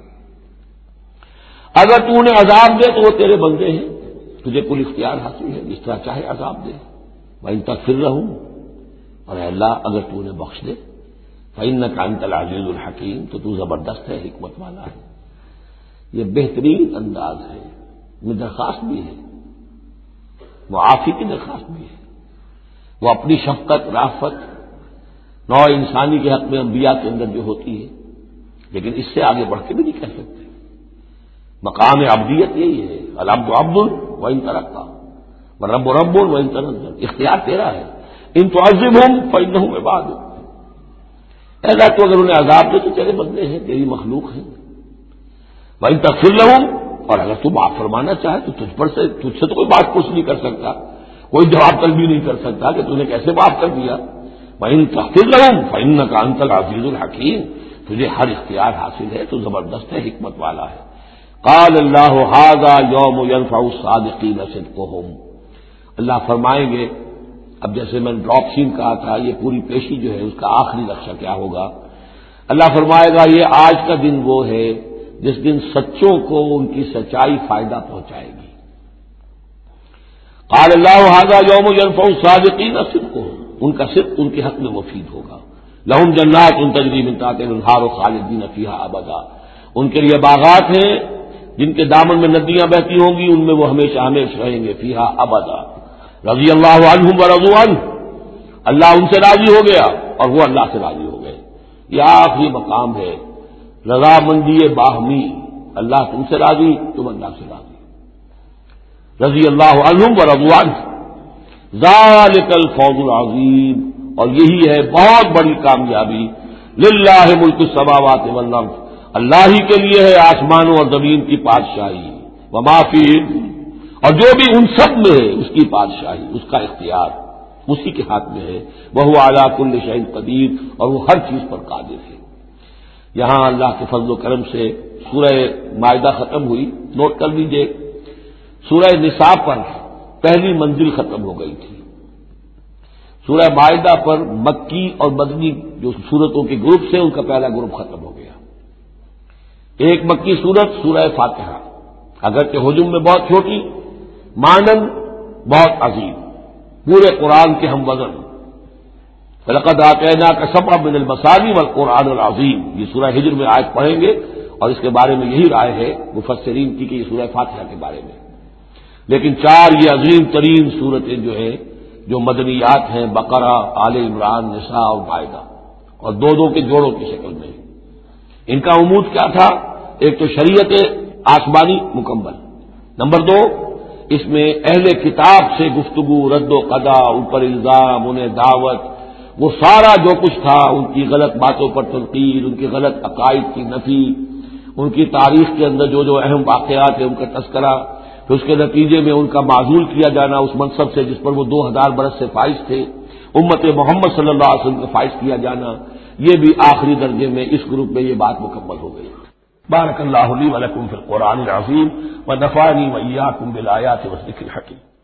اگر تو انہیں عذاب دے تو وہ تیرے بندے ہیں، تجھے کل اختیار حاصل ہے، جس طرح چاہے عذاب دے۔ وَإِن تغفر لَهُمْ، اور اے اللہ اگر تو انہیں بخش دے، فَإِنَّكَ أَنْتَ الْعَزِيزُ الْحَكِيمُ، تو تو زبردست ہے، حکمت والا ہے۔ یہ بہترین انداز ہے، میں درخواست بھی ہے، معافی کی درخواست بھی ہے، وہ اپنی شفقت رافت نوع انسانی کے حق میں انبیاء کے اندر جو ہوتی ہے، لیکن اس سے آگے بڑھ کے بھی نہیں کہہ سکتے۔ مقام عبدیت یہی ہے، العبد عبد وإن ترقى والرب رب وإن تنزل، اختیار تیرا ہے۔ ان تعذبہم فإنہم عبادک، اے اللہ تو اگر انہیں عذاب دے تو تیرے بندے ہیں، تیری مخلوق ہیں۔ وإن تغفر لهم، اور اگر تو معاف فرمانا چاہے تو تجھ سے تو کوئی بات پوچھ نہیں کر سکتا، کوئی جواب طلبی نہیں کر سکتا کہ تو نے کیسے معاف کر دیا۔ وإن تغفر لهم فإنك أنت العزيز الحكيم، تجھے ہر اختیار حاصل ہے، تو زبردست ہے، حکمت والا ہے۔ قال اللہ ھذا یوم ينفع الصادقین صدقهم، اللہ فرمائیں گے، اب جیسے میں نے ڈراپ سین کہا تھا، یہ پوری پیشی جو ہے اس کا آخری نقشہ کیا ہوگا، اللہ فرمائے گا یہ آج کا دن وہ ہے جس دن سچوں کو ان کی سچائی فائدہ پہنچائے گی۔ قال اللہ ھذا یوم ينفع الصادقین صدقهم، ان کا صدق ان کے حق میں مفید ہوگا۔ لہم جنات تجری من تحتها الانہار خالدین فیہا ابدا، ان کے لیے باغات ہیں جن کے دامن میں ندیاں بہتی ہوں گی، ان میں وہ ہمیشہ ہمیشہ رہیں گے، فیہا ابدا۔ رضی اللہ عنہم ورضوا عنہ، اللہ ان سے راضی ہو گیا اور وہ اللہ سے راضی ہو گئے۔ یہ آخری مقام ہے، رضامندی باہمی، اللہ تم سے راضی، تم اللہ سے راضی۔ رضی اللہ عنہم ورضوا عنہ، ذالک الفوز العظیم، اور یہی ہے بہت بڑی کامیابی۔ للہ ملک السماوات والارض، اللہ ہی کے لیے ہے آسمانوں اور زمین کی بادشاہی، وما فیہن، اور جو بھی ان سب میں ہے اس کی بادشاہی، اس کا اختیار اسی کے ہاتھ میں ہے۔ وہو علی کل شیء قدیر، اور وہ ہر چیز پر قادر ہے۔ یہاں اللہ کے فضل و کرم سے سورہ مائدہ ختم ہوئی، نوٹ کر لیجیے، سورہ نساء پر پہلی منزل ختم ہو گئی تھی، سورہ مائدہ پر مکی اور مدنی جو سورتوں کے گروپ سے ان کا پہلا گروپ ختم ہو گیا۔ ایک مکی سورت سورہ فاتحہ، اگرچہ حجم میں بہت چھوٹی، مانند بہت عظیم، پورے قرآن کے ہم وزن۔ فَلَقَدْ آتَيْنَاكَ سَبْعًا مِنَ الْمَثَانِي وَالْقُرْآنِ الْعَظِيمِ، یہ سورہ ہجر میں آیت پڑھیں گے، اور اس کے بارے میں یہی رائے ہے مفسرین کی کہ یہ سورہ فاتحہ کے بارے میں۔ لیکن چار یہ عظیم ترین سورتیں جو ہیں جو مدنیات ہیں، بقرہ، آل عمران، نساء اور مائدہ، اور دو دو کے جوڑوں کی شکل میں۔ ان کا عمود کیا تھا؟ ایک تو شریعت آسمانی مکمل، نمبر دو اس میں اہل کتاب سے گفتگو، رد و قضا، ان پر الزام، انہیں دعوت، وہ سارا جو کچھ تھا، ان کی غلط باتوں پر تنقید، ان کی غلط عقائد کی نفی، ان کی تاریخ کے اندر جو جو اہم واقعات ہیں ان کا تذکرہ، پھر اس کے نتیجے میں ان کا معزول کیا جانا اس منصب سے جس پر وہ 2000 برس سے فائز تھے، امت محمد صلی اللہ علیہ وسلم کو فائز کیا جانا، یہ بھی آخری درجے میں اس گروپ میں یہ بات مکمل ہو گئی۔ بارک اللہ لی و لکم فی القرآن العظیم ونفعنی وإیاکم بالآیات والذکر الحکیم۔